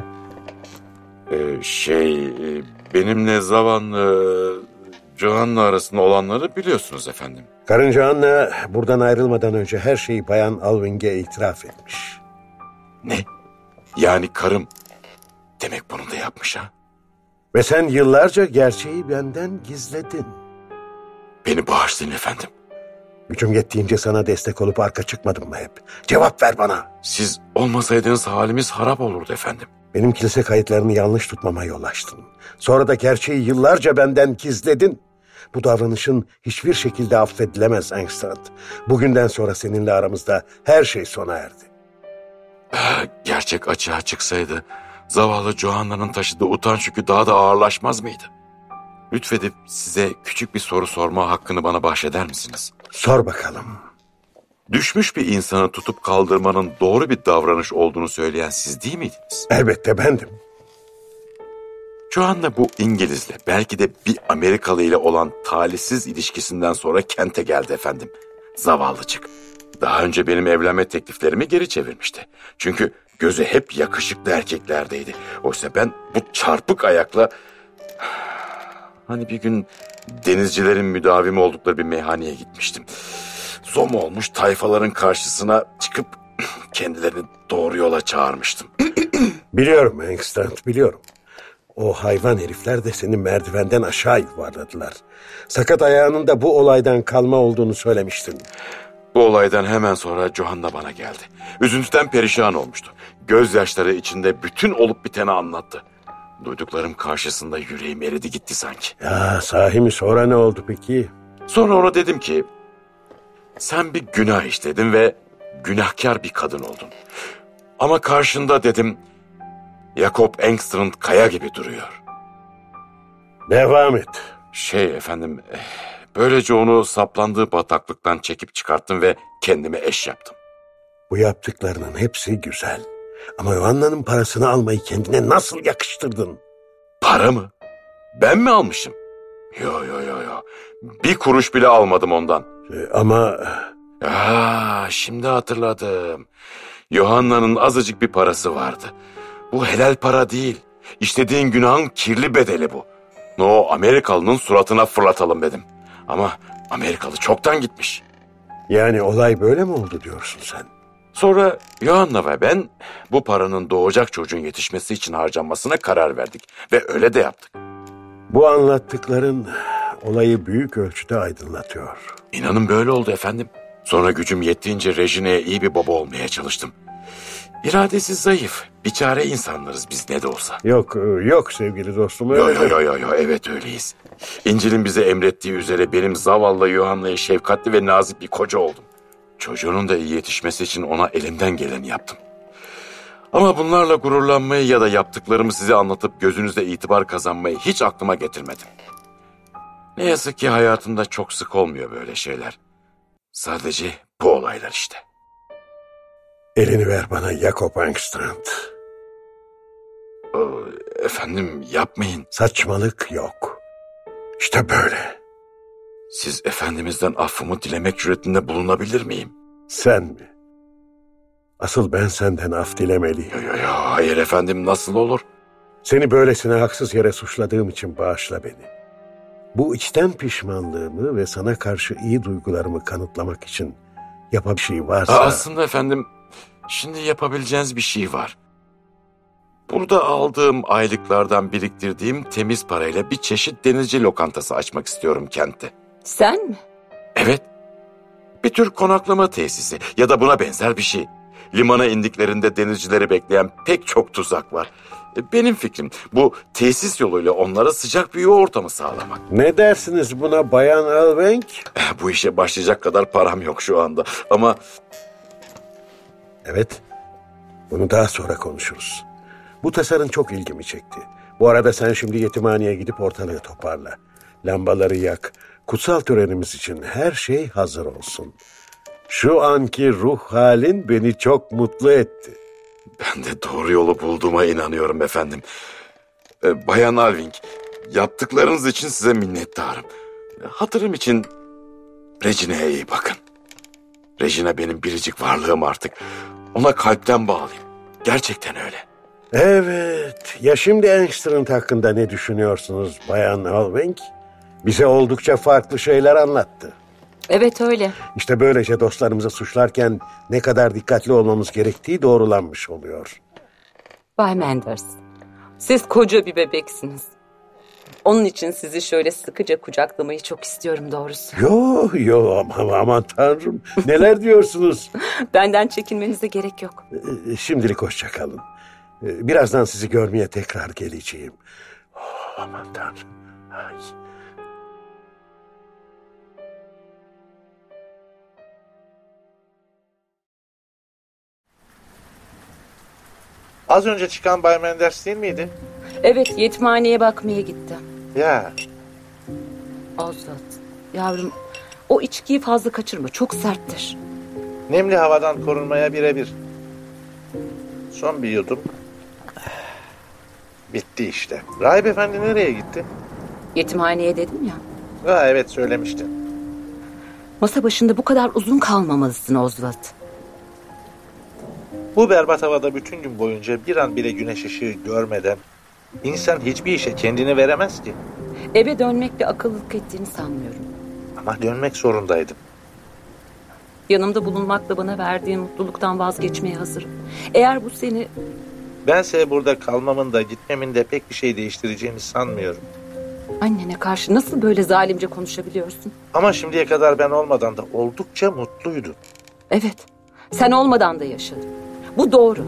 Benimle zavallı Joanna arasında olanları biliyorsunuz efendim. Karın Joanna buradan ayrılmadan önce her şeyi Bayan Alving'e itiraf etmiş. Ne? Yani karım. Demek bunu da yapmış ha? Ve sen yıllarca gerçeği benden gizledin. Beni bağışlayın efendim. Gücüm yettiğince sana destek olup arka çıkmadım mı hep? Cevap ver bana. Siz olmasaydınız halimiz harap olurdu efendim. Benim kilise kayıtlarını yanlış tutmama yol açtın. Sonra da gerçeği yıllarca benden gizledin. Bu davranışın hiçbir şekilde affedilemez Engstrand. Bugünden sonra seninle aramızda her şey sona erdi. Gerçek açığa çıksaydı zavallı Joanna'nın taşıdığı utanç yükü daha da ağırlaşmaz mıydı? Lütfedip size küçük bir soru sorma hakkını bana bahşeder misiniz? Sor bakalım. Düşmüş bir insanı tutup kaldırmanın doğru bir davranış olduğunu söyleyen siz değil miydiniz? Elbette bendim. Joanna bu İngilizle, belki de bir Amerikalı ile olan talihsiz ilişkisinden sonra Kent'e geldi efendim. Zavallıcık. Daha önce benim evlenme tekliflerimi geri çevirmişti. Çünkü gözü hep yakışıklı erkeklerdeydi. Oysa ben bu çarpık ayakla... Hani bir gün denizcilerin müdavimi oldukları bir meyhaneye gitmiştim. Zom olmuş tayfaların karşısına çıkıp kendilerini doğru yola çağırmıştım. Biliyorum Engstrand, biliyorum. O hayvan herifler de seni merdivenden aşağı yuvarladılar. Sakat ayağının da bu olaydan kalma olduğunu söylemiştin. Bu olaydan hemen sonra Johanna bana geldi. Üzüntüden perişan olmuştu. Gözyaşları içinde bütün olup biteni anlattı. Duyduklarım karşısında yüreğim eridi gitti sanki. Ya sahi mi, sonra ne oldu peki? Sonra ona dedim ki, sen bir günah işledin ve günahkar bir kadın oldun. Ama karşında dedim, Jacob Engstrand kaya gibi duruyor. Devam et. Efendim, böylece onu saplandığı bataklıktan çekip çıkarttım ve kendime eş yaptım. Bu yaptıklarının hepsi güzel. Ama Johanna'nın parasını almayı kendine nasıl yakıştırdın? Para mı? Ben mi almışım? Yo. Bir kuruş bile almadım ondan. Ama... Şimdi hatırladım. Johanna'nın azıcık bir parası vardı. Bu helal para değil. İşlediğin günahın kirli bedeli bu. O Amerikalının suratına fırlatalım dedim. Ama Amerikalı çoktan gitmiş. Yani olay böyle mi oldu diyorsun sen? Sonra Johanna ve ben bu paranın doğacak çocuğun yetişmesi için harcanmasına karar verdik. Ve öyle de yaptık. Bu anlattıkların olayı büyük ölçüde aydınlatıyor. İnanın böyle oldu efendim. Sonra gücüm yettiğince Regine'ye iyi bir baba olmaya çalıştım. İradesi zayıf, biçare insanlarız biz ne de olsa. Yok sevgili dostum. Öyle Yo, evet öyleyiz. İncil'in bize emrettiği üzere benim zavallı Johanna'ya şefkatli ve nazik bir koca oldum. Çocuğunun da iyi yetişmesi için ona elimden geleni yaptım. Ama bunlarla gururlanmayı ya da yaptıklarımı size anlatıp gözünüzde itibar kazanmayı hiç aklıma getirmedim. Ne yazık ki hayatımda çok sık olmuyor böyle şeyler. Sadece bu olaylar işte. Elini ver bana Jacob Engstrand. Efendim yapmayın. Saçmalık yok. İşte böyle. Siz Efendimiz'den affımı dilemek cüretinde bulunabilir miyim? Sen mi? Asıl ben senden af dilemeliyim. Yo, hayır efendim, nasıl olur? Seni böylesine haksız yere suçladığım için bağışla beni. Bu içten pişmanlığımı ve sana karşı iyi duygularımı kanıtlamak için yapabileceğim bir şey varsa... Aslında efendim, şimdi yapabileceğiniz bir şey var. Burada aldığım aylıklardan biriktirdiğim temiz parayla bir çeşit denizci lokantası açmak istiyorum kentte. Sen mi? Evet. Bir tür konaklama tesisi ya da buna benzer bir şey. Limana indiklerinde denizcileri bekleyen pek çok tuzak var. Benim fikrim bu tesis yoluyla onlara sıcak bir yuva ortamı sağlamak. Ne dersiniz buna Bayan Alvenk? Bu işe başlayacak kadar param yok şu anda ama... Evet, bunu daha sonra konuşuruz. Bu tasarın çok ilgimi çekti. Bu arada sen şimdi yetimhaneye gidip ortalığı toparla. Lambaları yak. Kutsal törenimiz için her şey hazır olsun. Şu anki ruh halin beni çok mutlu etti. Ben de doğru yolu bulduğuma inanıyorum efendim. Bayan Alving, yaptıklarınız için size minnettarım. Hatırım için Regine'ye iyi bakın. Regina benim biricik varlığım artık. Ona kalpten bağlıyım. Gerçekten öyle. Evet, ya şimdi Engstrand hakkında ne düşünüyorsunuz Bayan Alvenk? Bize oldukça farklı şeyler anlattı. Evet öyle. İşte böylece dostlarımızı suçlarken ne kadar dikkatli olmamız gerektiği doğrulanmış oluyor. Bay Manders, siz koca bir bebeksiniz. Onun için sizi şöyle sıkıca kucaklamayı çok istiyorum doğrusu. Yo aman tanrım, neler diyorsunuz? Benden çekinmenize gerek yok. Şimdilik hoşça kalın. Birazdan sizi görmeye tekrar geleceğim. Aman tanrım. Ay. Az önce çıkan Bay Menders değil miydi? Evet, yetimhaneye bakmaya gittim. Ya, Azat, yavrum, o içkiyi fazla kaçırma, çok serttir. nemli havadan korunmaya birebir. Son bir yudum. Bitti işte. Rahip efendi nereye gitti? Yetimhaneye dedim ya. Ha, evet söylemiştin. Masa başında bu kadar uzun kalmamalısın Oswald. Bu berbat havada bütün gün boyunca bir an bile güneş ışığı görmeden insan hiçbir işe kendini veremez ki. Eve dönmekle akıllılık ettiğini sanmıyorum. Ama dönmek zorundaydım. Yanımda bulunmakla bana verdiğin mutluluktan vazgeçmeye hazırım. Eğer bu seni... Bense burada kalmamın da gitmemin de pek bir şey değiştireceğini sanmıyorum. Annene karşı nasıl böyle zalimce konuşabiliyorsun? Ama şimdiye kadar ben olmadan da oldukça mutluydu. Evet, sen olmadan da yaşadın. Bu doğru.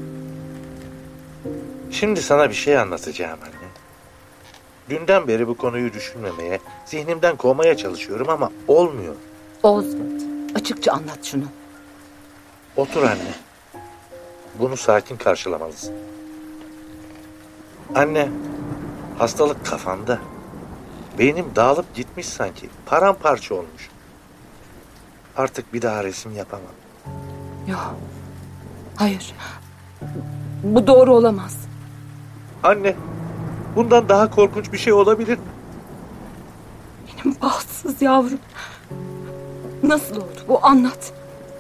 Şimdi sana bir şey anlatacağım anne. Dünden beri bu konuyu düşünmemeye, zihnimden kovmaya çalışıyorum ama olmuyor. Oswald, açıkça anlat şunu. Otur anne. Bunu sakin karşılamalısın. Anne, hastalık kafamda. Beynim dağılıp gitmiş sanki. Paramparça olmuş. Artık bir daha resim yapamam. Yok, hayır. Bu doğru olamaz. Anne, bundan daha korkunç bir şey olabilir mi? Benim bahtsız yavrum. Nasıl oldu bu, anlat.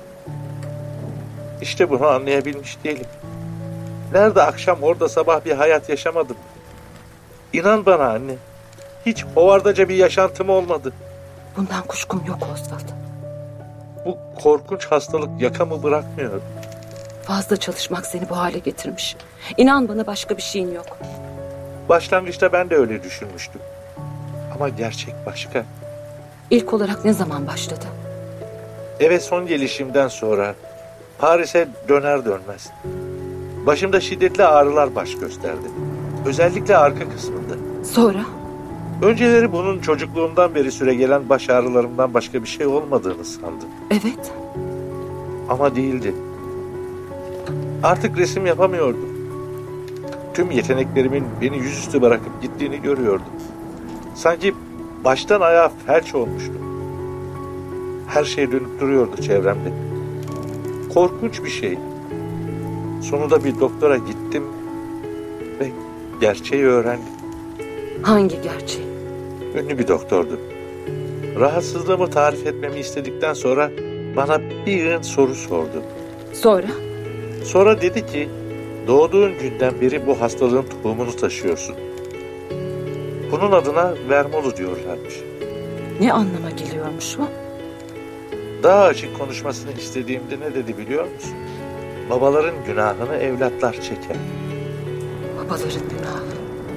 İşte bunu anlayabilmiş değilim. Nerede akşam orada sabah bir hayat yaşamadım. İnan bana anne. Hiç hovardaca bir yaşantım olmadı. Bundan kuşkum yok Oswald. Bu korkunç hastalık yakamı bırakmıyor. Fazla çalışmak seni bu hale getirmiş. İnan bana, başka bir şeyin yok. Başlangıçta ben de öyle düşünmüştüm. Ama gerçek başka. İlk olarak ne zaman başladı? Eve son gelişimden sonra Paris'e döner dönmez başımda şiddetli ağrılar baş gösterdi. Özellikle arka kısmında. Sonra? Önceleri bunun çocukluğumdan beri süregelen baş ağrılarımdan başka bir şey olmadığını sandım. Evet. Ama değildi. Artık resim yapamıyordum. Tüm yeteneklerimin beni yüzüstü bırakıp gittiğini görüyordum. Sanki baştan ayağa felç olmuştum. Her şey dönüp duruyordu çevremde. Korkunç bir şey. Sonunda bir doktora gittim ve gerçeği öğrendim. Hangi gerçeği? Ünlü bir doktordu. Rahatsızlığımı tarif etmemi istedikten sonra bana bir yığın soru sordu. Sonra? Sonra dedi ki, doğduğun günden beri bu hastalığın tohumunu taşıyorsun. Bunun adına Vermolu diyorlarmış. Ne anlama geliyormuş bu? Daha açık konuşmasını istediğimde ne dedi biliyor musun? Babaların günahını evlatlar çeker. Babaların günahı.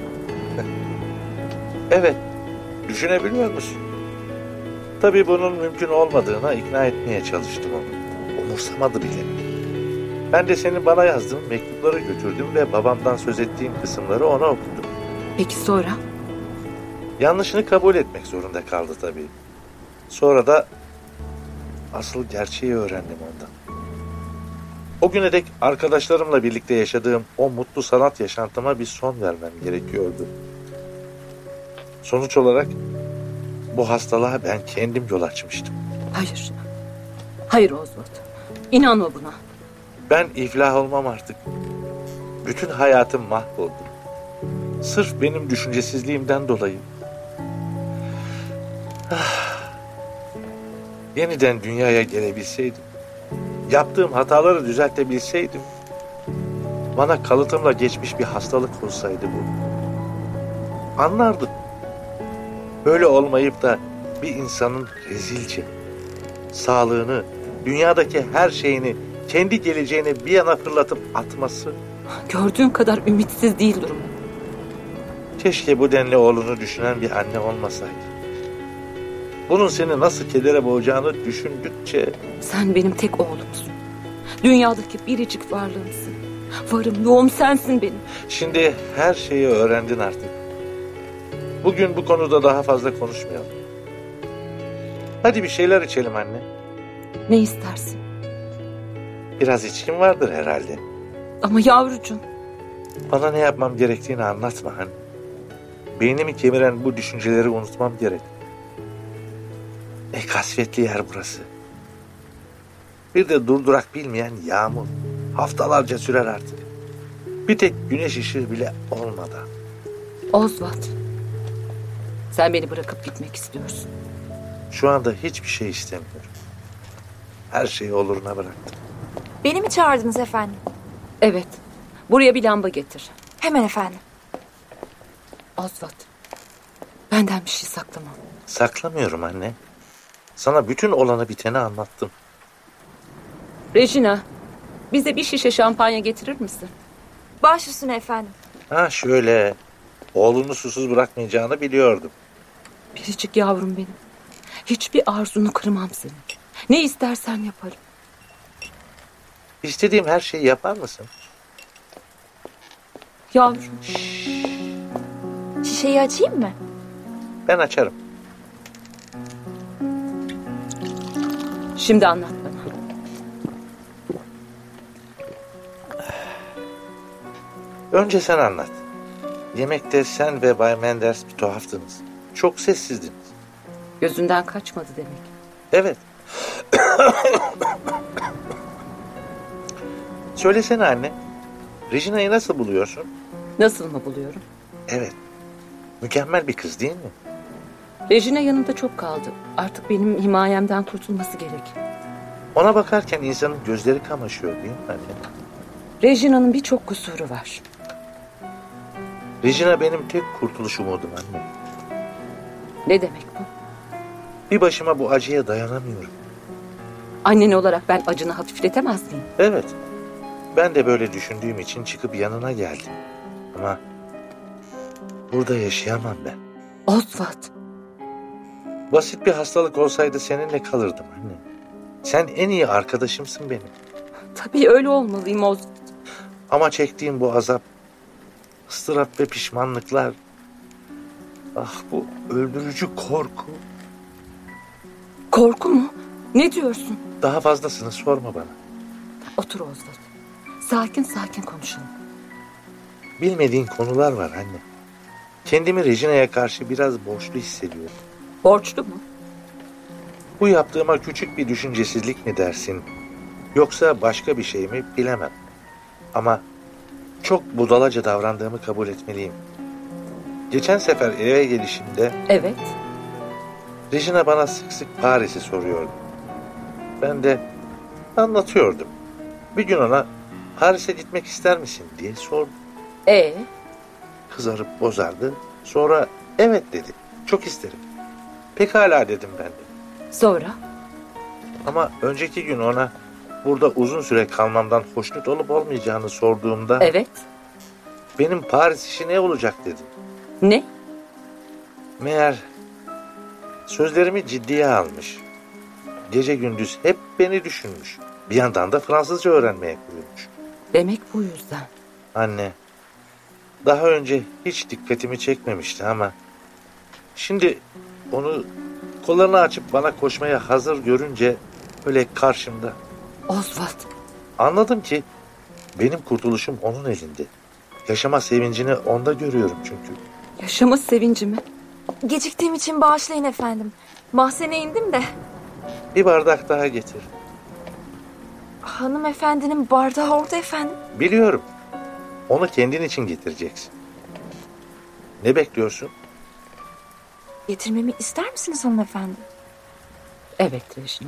Evet, düşünebiliyor musun? Tabii bunun mümkün olmadığına ikna etmeye çalıştım onu. Umursamadı bile. Ben de senin bana yazdığın mektupları götürdüm ve babamdan söz ettiğin kısımları ona okudum. Peki sonra? Yanlışını kabul etmek zorunda kaldı tabii. Sonra da asıl gerçeği öğrendim ondan. O güne dek arkadaşlarımla birlikte yaşadığım o mutlu sanat yaşantıma bir son vermem gerekiyordu. Sonuç olarak bu hastalığa ben kendim yol açmıştım. Hayır. Hayır Oswald. İnanma buna. Ben iflah olmam artık. Bütün hayatım mahvoldu. Sırf benim düşüncesizliğimden dolayı. Yeniden dünyaya gelebilseydim, yaptığım hataları düzeltebilseydim, bana kalıtımla geçmiş bir hastalık olsaydı bu, anlardım. Böyle olmayıp da bir insanın rezilce, sağlığını, dünyadaki her şeyini, kendi geleceğini bir yana fırlatıp atması. Gördüğün kadar ümitsiz değil durum. Keşke bu denli oğlunu düşünen bir anne olmasaydı. Bunun seni nasıl kedere boğacağını düşündükçe... Sen benim tek oğlumsun. Dünyadaki biricik varlığımsın. Varım yoğum sensin benim. Şimdi her şeyi öğrendin artık. Bugün bu konuda daha fazla konuşmayalım. Hadi bir şeyler içelim anne. Ne istersin? Biraz içkin vardır herhalde. Ama yavrucuğum. Bana ne yapmam gerektiğini anlatma anne. Beynimi kemiren bu düşünceleri unutmam gerek. Ne kasvetli yer burası. Bir de durdurak bilmeyen yağmur. Haftalarca sürer artık. Bir tek güneş ışığı bile olmadan. Oswald, sen beni bırakıp gitmek istiyorsun. Şu anda hiçbir şey istemiyorum. Her şeyi oluruna bıraktım. Beni mi çağırdınız efendim? Evet, buraya bir lamba getir. Hemen efendim. Oswald, benden bir şey saklama. Saklamıyorum anne. Sana bütün olanı biteni anlattım. Regina, bize bir şişe şampanya getirir misin? Baş üstüne efendim. Ha şöyle. Oğlunu susuz bırakmayacağını biliyordum. Biricik yavrum benim. Hiçbir arzunu kırmam senin. Ne istersen yaparım. İstediğim her şeyi yapar mısın? Yavrum, Şişeyi açayım mı? Ben açarım. şimdi anlat bana. Önce sen anlat. Yemekte sen ve Bay Menders bir tuhaftınız. Çok sessizdiniz. Gözünden kaçmadı demek. Evet. Söylesene anne. Regina'yı nasıl buluyorsun? Nasıl mı buluyorum? Evet. Mükemmel bir kız değil mi? Regina yanımda çok kaldı. Artık benim himayemden kurtulması gerek. Ona bakarken insanın gözleri kamaşıyor değil mi anne? Regina'nın birçok kusuru var. Regina benim tek kurtuluş umudum anne. Ne demek bu? Bir başıma bu acıya dayanamıyorum. Annen olarak ben acını hafifletemez miyim? Evet. Ben de böyle düşündüğüm için çıkıp yanına geldim. Ama burada yaşayamam ben. Oswald, Basit bir hastalık olsaydı seninle kalırdım anne. Sen en iyi arkadaşımsın benim. tabii öyle olmalıyım Oswald. Ama çektiğim bu azap, ıstırap ve pişmanlıklar... Ah bu öldürücü korku. Korku mu? Ne diyorsun? Daha fazlasını sorma bana. Otur Oswald. Sakin sakin konuşalım. Bilmediğin konular var anne. Kendimi Regina'ya karşı biraz borçlu hissediyorum. Borçlu mu? Bu yaptığıma küçük bir düşüncesizlik mi dersin? Yoksa başka bir şey mi bilemem. Ama çok budalaca davrandığımı kabul etmeliyim. Geçen sefer eve gelişimde Evet. Regina bana sık sık Paris'i soruyordu. Ben de anlatıyordum. Bir gün ona Paris'e gitmek ister misin diye sordum. Kızarıp bozardı. Sonra evet dedi. Çok isterim. Pekala dedim ben de. Sonra? Ama önceki gün ona burada uzun süre kalmamdan hoşnut olup olmayacağını sorduğumda Evet. benim Paris işi ne olacak dedi. Ne? Meğer sözlerimi ciddiye almış. Gece gündüz hep beni düşünmüş. Bir yandan da Fransızca öğrenmeye koyulmuş. Demek bu yüzden. Anne, daha önce hiç dikkatimi çekmemişti ama şimdi onu kollarını açıp bana koşmaya hazır görünce öyle karşımda Oswald, anladım ki benim kurtuluşum onun elinde. Yaşama sevincini onda görüyorum çünkü. yaşama sevinci mi? Geciktiğim için bağışlayın efendim. Mahzene indim de. Bir bardak daha getir. Hanımefendinin bardağı orada efendim. Biliyorum. Onu kendin için getireceksin. Ne bekliyorsun? Getirmemi ister misiniz hanımefendi? Evet Regina.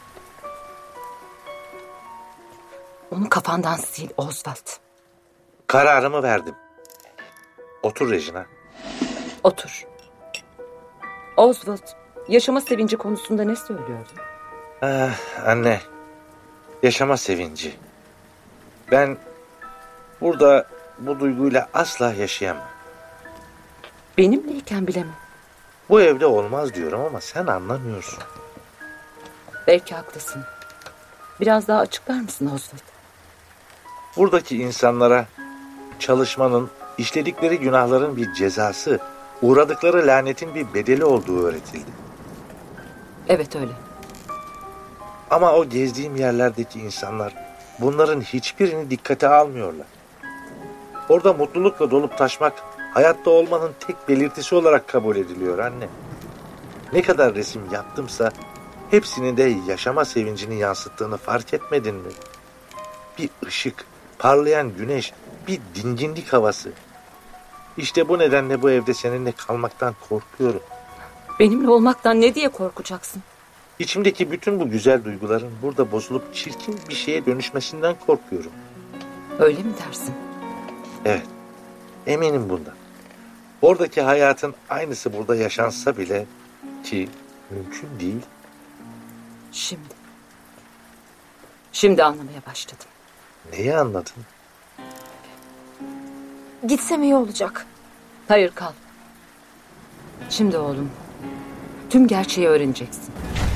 Onu kafandan sil Oswald. Kararımı verdim. Otur Regina. Otur. Oswald, yaşama sevinci konusunda ne söylüyordun? Ah, anne. Yaşama sevinci. Ben burada bu duyguyla asla yaşayamam. Benimleyken bile mi? Bu evde olmaz diyorum ama sen anlamıyorsun. Belki haklısın. Biraz daha açıklar mısın Oswald? Buradaki insanlara çalışmanın, işledikleri günahların bir cezası, uğradıkları lanetin bir bedeli olduğu öğretildi. Evet öyle. Ama o gezdiğim yerlerdeki insanlar bunların hiçbirini dikkate almıyorlar. Orada mutlulukla dolup taşmak hayatta olmanın tek belirtisi olarak kabul ediliyor anne. Ne kadar resim yaptımsa hepsinin de yaşama sevincini yansıttığını fark etmedin mi? Bir ışık, parlayan güneş, bir dinginlik havası. İşte bu nedenle bu evde seninle kalmaktan korkuyorum. Benimle olmaktan ne diye korkacaksın? İçimdeki bütün bu güzel duyguların burada bozulup çirkin bir şeye dönüşmesinden korkuyorum. Öyle mi dersin? Evet, eminim bundan. Oradaki hayatın aynısı burada yaşansa bile, ki mümkün değil. Şimdi anlamaya başladım. Neyi anladın? Gitsem iyi olacak. Hayır, kal. Şimdi oğlum, tüm gerçeği öğreneceksin.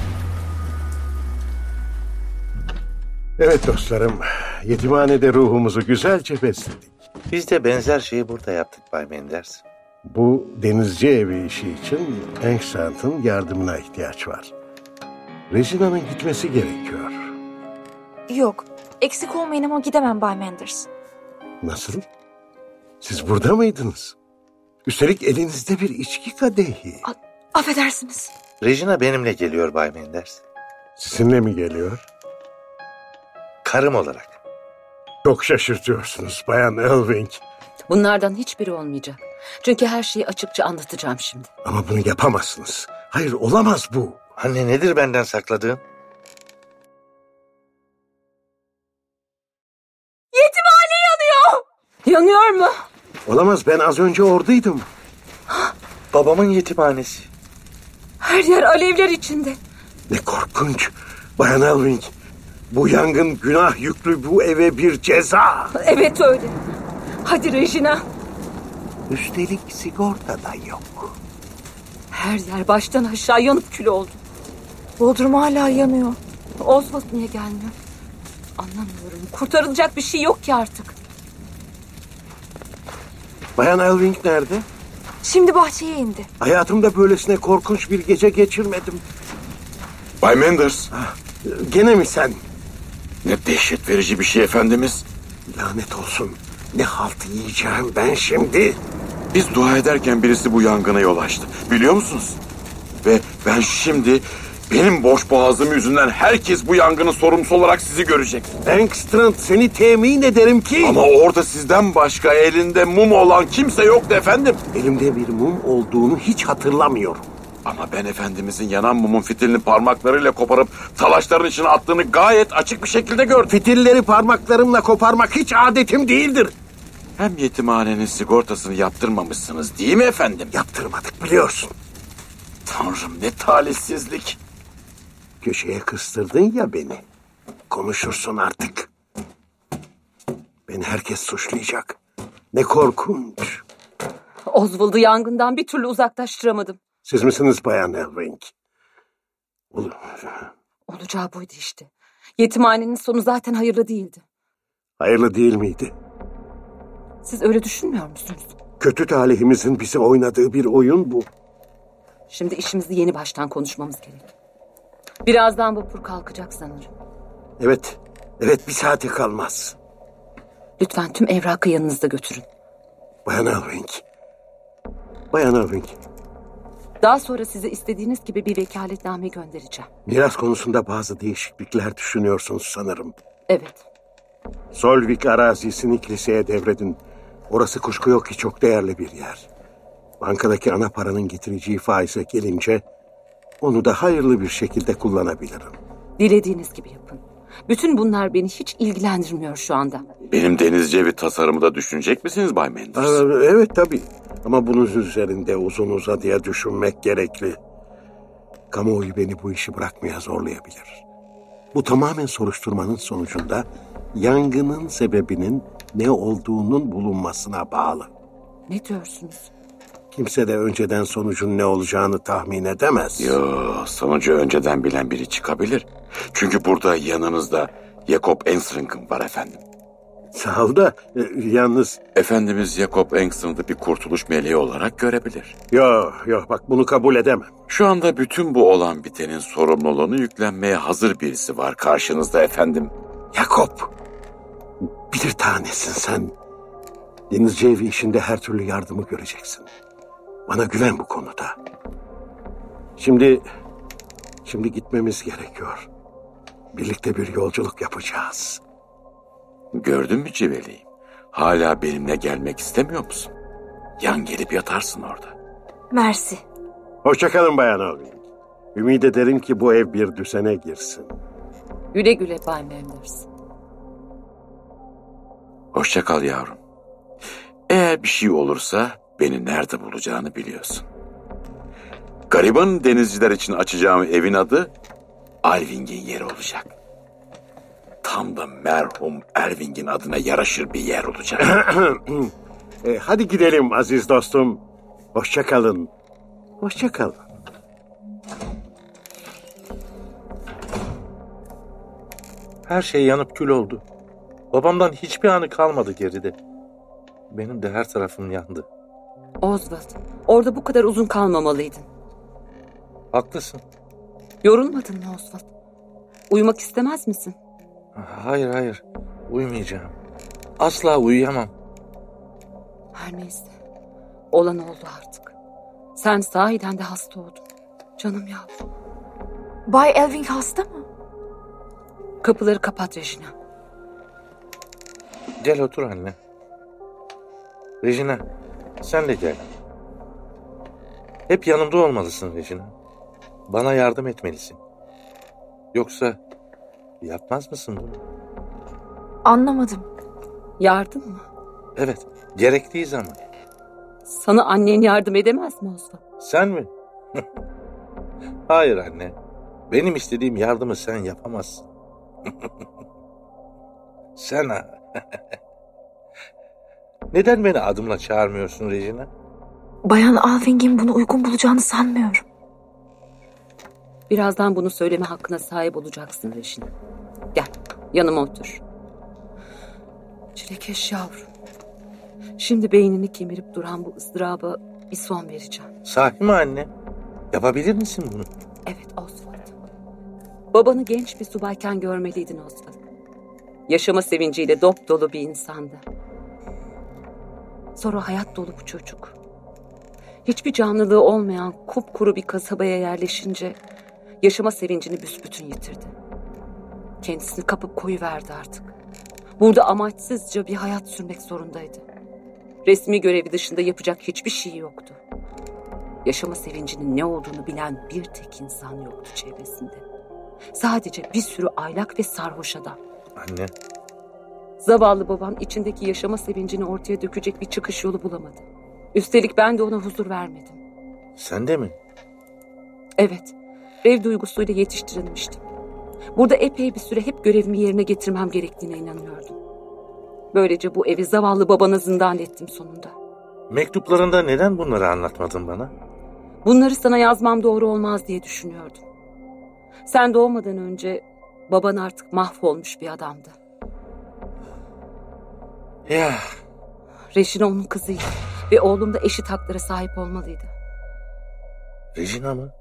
Evet dostlarım, yetimhanede ruhumuzu güzelce besledik. Biz de benzer şeyi burada yaptık Bay Menders. Bu denizci evi işi için Engstrand'ın yardımına ihtiyaç var. Regina'nın gitmesi gerekiyor. Yok, eksik olmayın ama gidemem Bay Menders. Nasıl? Siz burada mıydınız? Üstelik elinizde bir içki kadehi. Affedersiniz. Regina benimle geliyor Bay Menders. Sizinle mi geliyor? Karım olarak. Çok şaşırtıyorsunuz Bayan Elving. Bunlardan hiçbiri olmayacak. Çünkü her şeyi açıkça anlatacağım şimdi. Ama bunu yapamazsınız. Hayır, olamaz bu. Anne, nedir benden sakladığın? Yetimhane yanıyor. Yanıyor mu? Olamaz, ben az önce oradaydım. Babamın yetimhanesi. Her yer alevler içinde. Ne korkunç. Bayan Elving, bu yangın günah yüklü bu eve bir ceza. Evet öyle. Hadi Regina. Üstelik sigorta da yok. Her yer baştan aşağı yanıp kül oldu. Bodrum hala yanıyor. Oswald niye gelmiyor? Anlamıyorum. Kurtarılacak bir şey yok ki artık. Bayan Elving nerede? Şimdi bahçeye indi. Hayatımda böylesine korkunç bir gece geçirmedim. Bay Menders. Gene mi sen? Ne dehşet verici bir şey efendimiz. Lanet olsun. Ne halt yiyeceğim ben şimdi? Biz dua ederken birisi bu yangına yol açtı. Biliyor musunuz? Ve ben şimdi benim boş boğazım yüzünden herkes bu yangının sorumlusu olarak sizi görecek. Engstrand, seni temin ederim ki... Ama orada sizden başka elinde mum olan kimse yoktu efendim. Elimde bir mum olduğunu hiç hatırlamıyorum. Ama ben efendimizin yanan mumun fitilini parmaklarıyla koparıp talaşların içine attığını gayet açık bir şekilde gördüm. Fitilleri parmaklarımla koparmak hiç adetim değildir. Hem yetimhanenin sigortasını yaptırmamışsınız değil mi efendim? Yaptırmadık, biliyorsun. Tanrım, ne talihsizlik. Köşeye kıstırdın ya beni. Konuşursun artık. Beni herkes suçlayacak. Ne korkunç. Oswald'ı yangından bir türlü uzaklaştıramadım. Siz misiniz Bayan Elving? Olacağı buydu işte. Yetimhanenin sonu zaten hayırlı değildi. Hayırlı değil miydi? Siz öyle düşünmüyor musunuz? Kötü talihimizin bize oynadığı bir oyun bu. Şimdi işimizi yeni baştan konuşmamız gerek. Birazdan vapur kalkacak sanırım. Evet bir saate kalmaz. Lütfen tüm evrakı yanınızda götürün. Bayan Elving, Daha sonra size istediğiniz gibi bir vekaletname göndereceğim. miras konusunda bazı değişiklikler düşünüyorsunuz sanırım. Evet. Solvik arazisini kiliseye devredin. Orası kuşku yok ki çok değerli bir yer. Bankadaki ana paranın getireceği faize gelince onu da hayırlı bir şekilde kullanabilirim. Dilediğiniz gibi yapın. Bütün bunlar beni hiç ilgilendirmiyor şu anda. Benim denizci evi tasarımı da düşünecek misiniz Bay Menders? Evet tabii. Ama bunun üzerinde uzun uzadıya düşünmek gerekli. Kamuoyu beni bu işi bırakmaya zorlayabilir. Bu tamamen soruşturmanın sonucunda yangının sebebinin ne olduğunun bulunmasına bağlı. Ne diyorsunuz? Kimse de önceden sonucun ne olacağını tahmin edemez. Sonucu önceden bilen biri çıkabilir. Çünkü burada yanınızda Jakob Engstrand var efendim. Sağ ol da yalnız... Efendimiz Jakob Engstrand'ı bir kurtuluş meleği olarak görebilir. Yok bak bunu kabul edemem. Şu anda bütün bu olan bitenin sorumluluğunu yüklenmeye hazır birisi var karşınızda efendim. Jakob, bir tanesin sen. Denizci evi işinde her türlü yardımı göreceksin. Bana güven bu konuda. Şimdi gitmemiz gerekiyor. Birlikte bir yolculuk yapacağız. Gördün mü Civeli'yi? Hala benimle gelmek istemiyor musun? Yan gelip yatarsın orada. Mersi. Hoşçakalın Bayan Alvin. Ümit ederim ki bu ev bir düzene girsin. Güle güle Bay Manders. Hoşça kal yavrum. Eğer bir şey olursa beni nerede bulacağını biliyorsun. Gariban denizciler için açacağım evin adı Alving'in yeri olacak. Tam da merhum Alving'in adına yaraşır bir yer olacak. Hadi gidelim aziz dostum. Hoşçakalın. Hoşçakalın. Her şey yanıp kül oldu. Babamdan hiçbir anı kalmadı geride. Benim de her tarafım yandı. Oswald, orada bu kadar uzun kalmamalıydın. Haklısın. Yorulmadın mı Oswald? Uyumak istemez misin? Hayır. Uyumayacağım. Asla uyuyamam. Her neyse. Olan oldu artık. Sen sahiden de hasta oldun. Canım yavrum. Bay Elving hasta mı? Kapıları kapat Regina. Gel otur anne. Regina, sen de gel. Hep yanımda olmalısın Regina. Bana yardım etmelisin. Yoksa yapmaz mısın bunu? Anlamadım. Yardım mı? Evet, gerektiği zaman. Sana annen yardım edemez mi Oswald? Sen mi? Hayır anne. Benim istediğim yardımı sen yapamazsın. Sen ha. Neden beni adımla çağırmıyorsun Regina? Bayan Alving'in bunu uygun bulacağını sanmıyorum. Birazdan bunu söyleme hakkına sahip olacaksın Regina. Gel, yanıma otur. Çilekeş yavrum. Şimdi beynini kemirip duran bu ızdıraba bir son vereceğim. Sahi mi anne? Yapabilir misin bunu? Evet Oswald. Babanı genç bir subayken görmeliydin Oswald. Yaşama sevinciyle dop dolu bir insandı. Sonra hayat dolu bu çocuk. Hiçbir canlılığı olmayan kupkuru bir kasabaya yerleşince yaşama sevincini büsbütün yitirdi. Kendisini kapıp koyuverdi artık. Burada amaçsızca bir hayat sürmek zorundaydı. Resmi görevi dışında yapacak hiçbir şey yoktu. Yaşama sevincinin ne olduğunu bilen bir tek insan yoktu çevresinde. Sadece bir sürü aylak ve sarhoş adam. Anne. Zavallı babam içindeki yaşama sevincini ortaya dökecek bir çıkış yolu bulamadı. Üstelik ben de ona huzur vermedim. Sen de mi? Evet, rev duygusuyla yetiştirilmiştim. Burada epey bir süre hep görevimi yerine getirmem gerektiğine inanıyordum. Böylece bu evi zavallı babana zindan ettim sonunda. Mektuplarında neden bunları anlatmadın bana? Bunları sana yazmam doğru olmaz diye düşünüyordum. Sen doğmadan önce baban artık mahvolmuş bir adamdı. Ya. Regina onun kızıydı ve oğlum da eşit haklara sahip olmalıydı. Regina mı?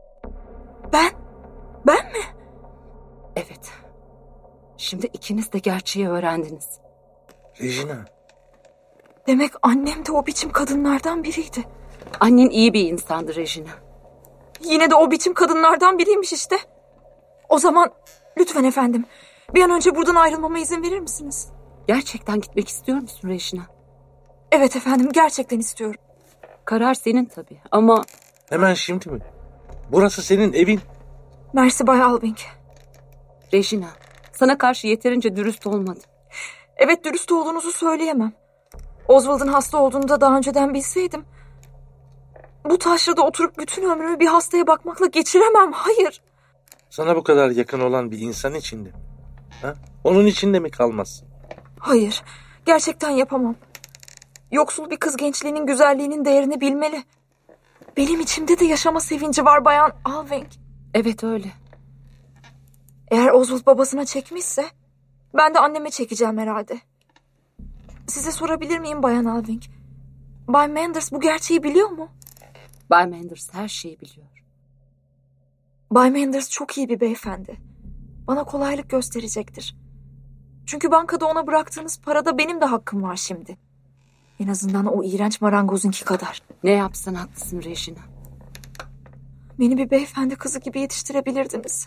Ben mi? Evet. Şimdi ikiniz de gerçeği öğrendiniz. Regina. Demek annem de o biçim kadınlardan biriydi. Annen iyi bir insandı Regina. Yine de o biçim kadınlardan biriymiş işte. O zaman lütfen efendim bir an önce buradan ayrılmama izin verir misiniz? Gerçekten gitmek istiyor musun Regina? Evet efendim, gerçekten istiyorum. Karar senin tabii ama... Hemen şimdi mi? Burası senin evin. Mersi Bay Alving. Regina, sana karşı yeterince dürüst olmadım. Evet, dürüst olduğunuzu söyleyemem. Oswald'ın hasta olduğunu da daha önceden bilseydim. Bu taşrada oturup bütün ömrümü bir hastaya bakmakla geçiremem, hayır. Sana bu kadar yakın olan bir insan içinde. Ha? Onun içinde mi kalmazsın? Hayır, gerçekten yapamam. Yoksul bir kız gençliğinin güzelliğinin değerini bilmeli. Benim içimde de yaşama sevinci var Bayan Alving. Evet öyle. Eğer Oswald babasına çekmişse ben de anneme çekeceğim herhalde. Size sorabilir miyim Bayan Alving? Bay Manders bu gerçeği biliyor mu? Bay Manders her şeyi biliyor. Bay Manders çok iyi bir beyefendi. Bana kolaylık gösterecektir. Çünkü bankada ona bıraktığınız parada benim de hakkım var şimdi. En azından o iğrenç marangozunki kadar. Ne yapsan haklısın Regina. Beni bir beyefendi kızı gibi yetiştirebilirdiniz.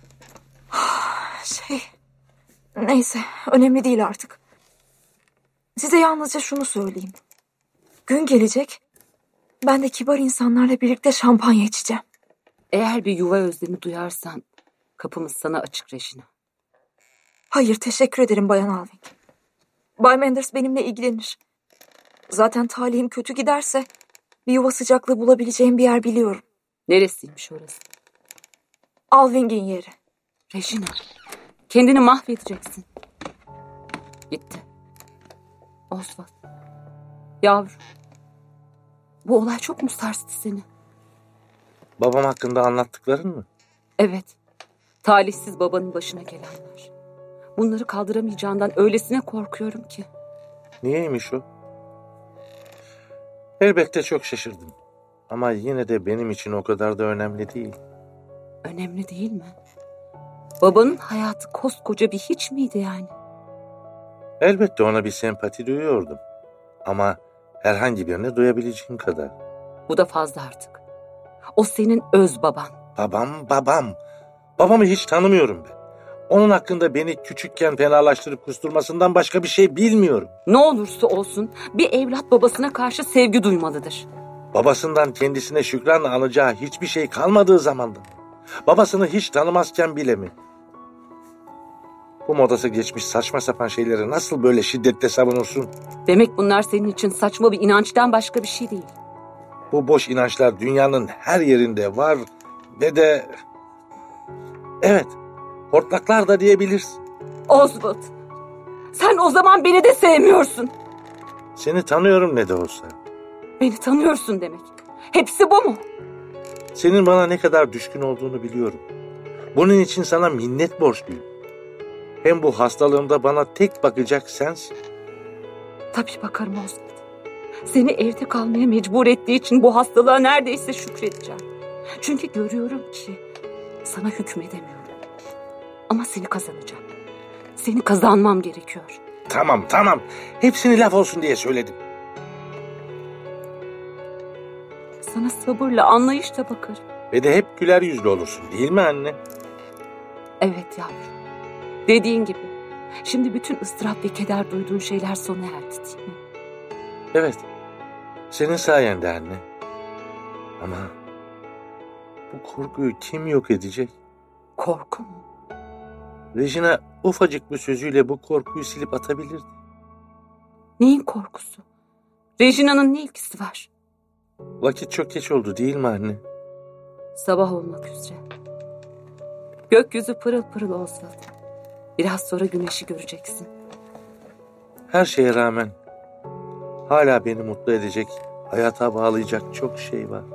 Neyse, önemli değil artık. Size yalnızca şunu söyleyeyim. Gün gelecek, ben de kibar insanlarla birlikte şampanya içeceğim. Eğer bir yuva özlemi duyarsan kapımız sana açık Regina. Hayır, teşekkür ederim Bayan Alving. Bay Manders benimle ilgilenir. Zaten talihim kötü giderse bir yuva sıcaklığı bulabileceğim bir yer biliyorum. Neresiymiş orası? Alving'in yeri. Regina, kendini mahvedeceksin. Gitti. Oswald. Yavrum. Bu olay çok mu sarstı seni? Babam hakkında anlattıkların mı? Evet. Talihsiz babanın başına gelenler. Bunları kaldıramayacağından öylesine korkuyorum ki. Niyeymiş o? Elbette çok şaşırdım. Ama yine de benim için o kadar da önemli değil. Önemli değil mi? Babanın hayatı koskoca bir hiç miydi yani? Elbette ona bir sempati duyuyordum. Ama herhangi birine duyabileceğim kadar. Bu da fazla artık. O senin öz baban. Babam. Babamı hiç tanımıyorum ben. Onun hakkında beni küçükken fenalaştırıp kusturmasından başka bir şey bilmiyorum. Ne olursa olsun bir evlat babasına karşı sevgi duymalıdır. Babasından kendisine şükranla anacağı hiçbir şey kalmadığı zamanda. Babasını hiç tanımazken bile mi? Bu modası geçmiş saçma sapan şeyleri nasıl böyle şiddetle savunursun? Demek bunlar senin için saçma bir inançtan başka bir şey değil. Bu boş inançlar dünyanın her yerinde var ve de... Evet, hortlaklar da diyebilirsin. Oswald, sen o zaman beni de sevmiyorsun. Seni tanıyorum ne de olsa. Beni tanıyorsun demek. Hepsi bu mu? Senin bana ne kadar düşkün olduğunu biliyorum. Bunun için sana minnet borçluyum. Hem bu hastalığımda bana tek bakacak sensin. Tabii bakarım Oswald. Seni evde kalmaya mecbur ettiği için bu hastalığa neredeyse şükredeceğim. Çünkü görüyorum ki sana hükmedemiyorum. Ama seni kazanacağım. Seni kazanmam gerekiyor. Tamam. Hepsini laf olsun diye söyledim. Sana sabırla, anlayışla bakarım. Ve de hep güler yüzlü olursun değil mi anne? Evet yavrum. Dediğin gibi. Şimdi bütün ıstırap ve keder duyduğun şeyler sona erdi değil mi? Evet. Senin sayende anne. Ama bu korkuyu kim yok edecek? Korku mu? Regina ufacık bir sözüyle bu korkuyu silip atabilirdi. Neyin korkusu? Regina'nın ne ilgisi var? Vakit çok geç oldu değil mi anne? Sabah olmak üzere. Gökyüzü pırıl pırıl Oswald. Biraz sonra güneşi göreceksin. Her şeye rağmen hala beni mutlu edecek, hayata bağlayacak çok şey var.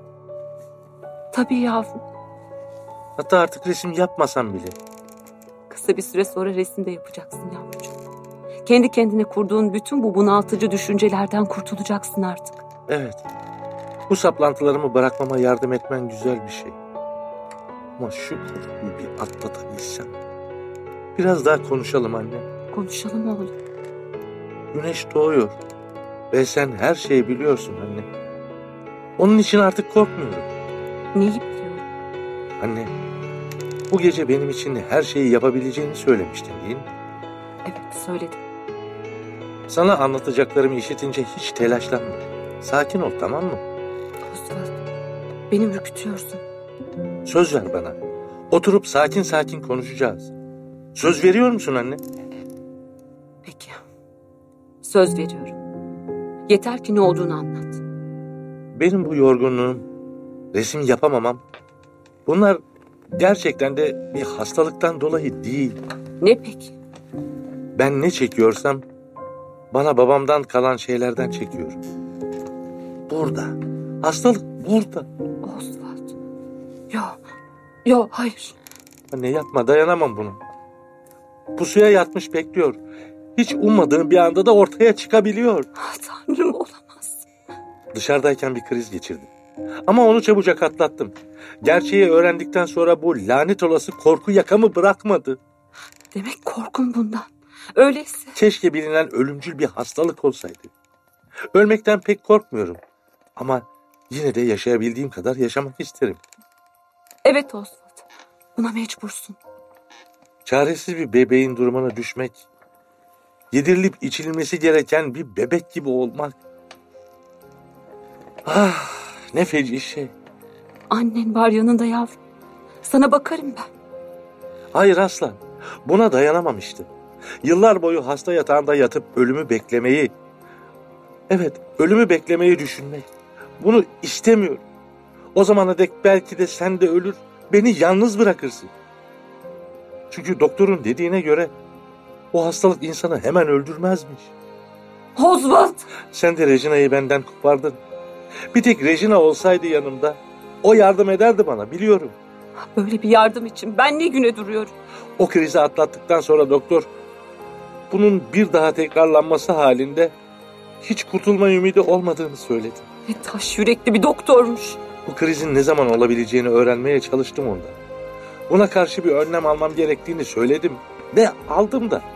Tabii yavrum. Hatta artık resim yapmasam bile. Kısa bir süre sonra resimde yapacaksın yavrucuğum. Kendi kendine kurduğun bütün bu bunaltıcı düşüncelerden kurtulacaksın artık. Evet. Bu saplantılarımı bırakmama yardım etmen güzel bir şey. Ama şu korkuyu bir atlatabilsem. Biraz daha konuşalım anne. Konuşalım oğlum. Güneş doğuyor. Ve sen her şeyi biliyorsun anne. Onun için artık korkmuyorum. Neyi biliyorum? Anne, bu gece benim için her şeyi yapabileceğini söylemiştin değil mi? Evet söyledim. Sana anlatacaklarımı işitince hiç telaşlanma. Sakin ol tamam mı? Oswald, beni ürkütüyorsun. Söz ver bana. Oturup sakin sakin konuşacağız. Söz veriyor musun anne? Peki. Söz veriyorum. Yeter ki ne olduğunu anlat. Benim bu yorgunluğum, resim yapamamam, bunlar gerçekten de bir hastalıktan dolayı değil. Ne peki? Ben ne çekiyorsam bana babamdan kalan şeylerden çekiyorum. Burada. Hastalık burada. Oswald. Yok hayır. Anne yapma dayanamam buna. Pusuya yatmış bekliyor. Hiç ummadığım bir anda da ortaya çıkabiliyor. Tanrım olamaz. Dışarıdayken bir kriz geçirdim. Ama onu çabucak atlattım. Gerçeği öğrendikten sonra bu lanet olası korku yakamı bırakmadı. Demek korkun bundan. Öyleyse. Keşke bilinen ölümcül bir hastalık olsaydı. Ölmekten pek korkmuyorum. Ama yine de yaşayabildiğim kadar yaşamak isterim. Evet Oswald. Buna mecbursun. Çaresiz bir bebeğin durumuna düşmek Yedirilip içilmesi gereken bir bebek gibi olmak. Ah, ne feci şey. Annen var yanında yavrum. Sana bakarım ben. Hayır asla. Buna dayanamamıştı. Yıllar boyu hasta yatağında yatıp ölümü beklemeyi, evet ölümü beklemeyi düşünmek. Bunu istemiyorum. O zamana dek belki de sen de ölür, beni yalnız bırakırsın. Çünkü doktorun dediğine göre o hastalık insanı hemen öldürmezmiş. Oswald! Sen de Regina'yı benden kopardın. Bir tek Regina olsaydı yanımda, o yardım ederdi bana, biliyorum. Böyle bir yardım için ben ne güne duruyorum? O krizi atlattıktan sonra doktor, bunun bir daha tekrarlanması halinde hiç kurtulma ümidi olmadığını söyledi. Ne taş yürekli bir doktormuş. Bu krizin ne zaman olabileceğini öğrenmeye çalıştım ondan. Buna karşı bir önlem almam gerektiğini söyledim ve aldım da.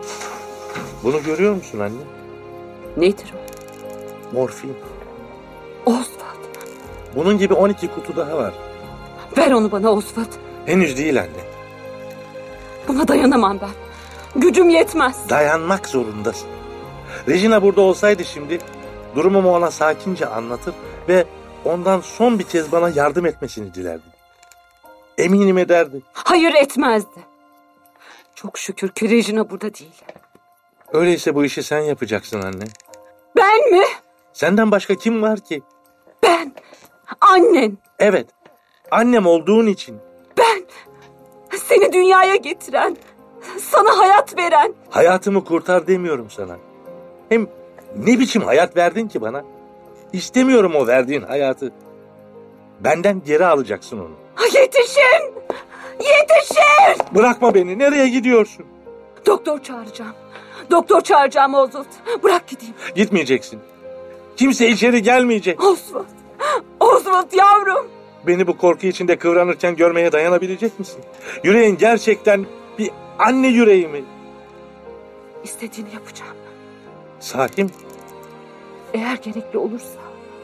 Bunu görüyor musun anne? Nedir o? Morfin. Oswald! Bunun gibi 12 kutu daha var. Ver onu bana Oswald. Henüz değil anne. Buna dayanamam ben. Gücüm yetmez. Dayanmak zorundasın. Regina burada olsaydı şimdi durumumu ona sakince anlatır ve ondan son bir kez bana yardım etmesini dilerdim. Eminim ederdi. Hayır, etmezdi. Çok şükür ki Regina burada değil. Öyleyse bu işi sen yapacaksın anne. Ben mi? Senden başka kim var ki? Ben. Annen. Evet, annem olduğun için. Ben. Seni dünyaya getiren. Sana hayat veren. Hayatımı kurtar demiyorum sana. Hem ne biçim hayat verdin ki bana? İstemiyorum o verdiğin hayatı. Benden geri alacaksın onu. Yetişin! Yetişin! Bırakma beni. Nereye gidiyorsun? Doktor çağıracağım. Doktor çağıracağım Oswald. Bırak gideyim. Gitmeyeceksin. Kimse içeri gelmeyecek. Oswald. Oswald yavrum. Beni bu korku içinde kıvranırken görmeye dayanabilecek misin? Yüreğin gerçekten bir anne yüreği mi? İstediğini yapacağım. Sahi mi? Eğer gerekli olursa.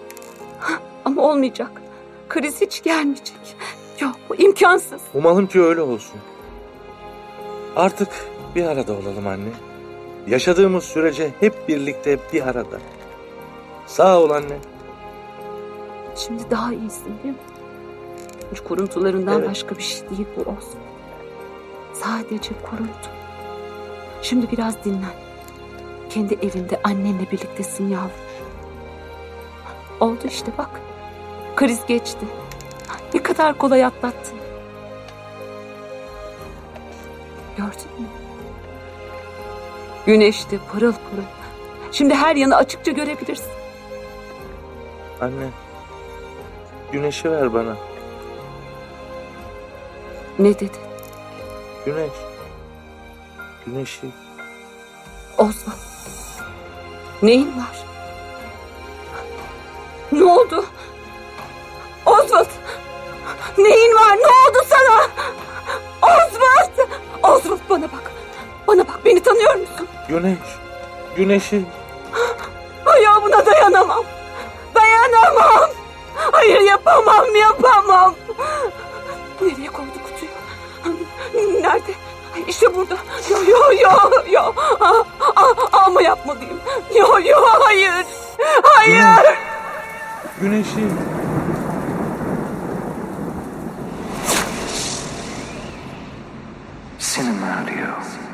Ama olmayacak. Kriz hiç gelmeyecek. Yok, bu imkansız. Umalım ki öyle olsun. Artık bir arada olalım anne. Yaşadığımız sürece hep birlikte bir arada. Sağ ol anne. Şimdi daha iyisin değil mi? Kuruntularından Evet. başka bir şey değil bu olsun. Sadece kuruntu. Şimdi biraz dinlen. Kendi evinde annenle birliktesin yavrum. Oldu işte bak. Kriz geçti. Ne kadar kolay atlattın. Gördün mü? Güneşti pırıl pırıl. Şimdi her yanı açıkça görebilirsin. Anne. Güneşi ver bana. Ne dedi? Güneş. Güneşi. Oswald. Neyin var? Ne oldu? Oswald. Neyin var? Ne oldu sana? Oswald. Oswald bana bak. Bana bak, beni tanıyor musun? Güneş. Güneşi. Ayağı buna dayanamam. Dayanamam. Hayır, yapamam, yapamam. Nereye koydu kutuyu? Nerede? İşte burada. Yo. Ama yapmalıyım. Yo, hayır. Hayır. Güneşi. Cinema Audio.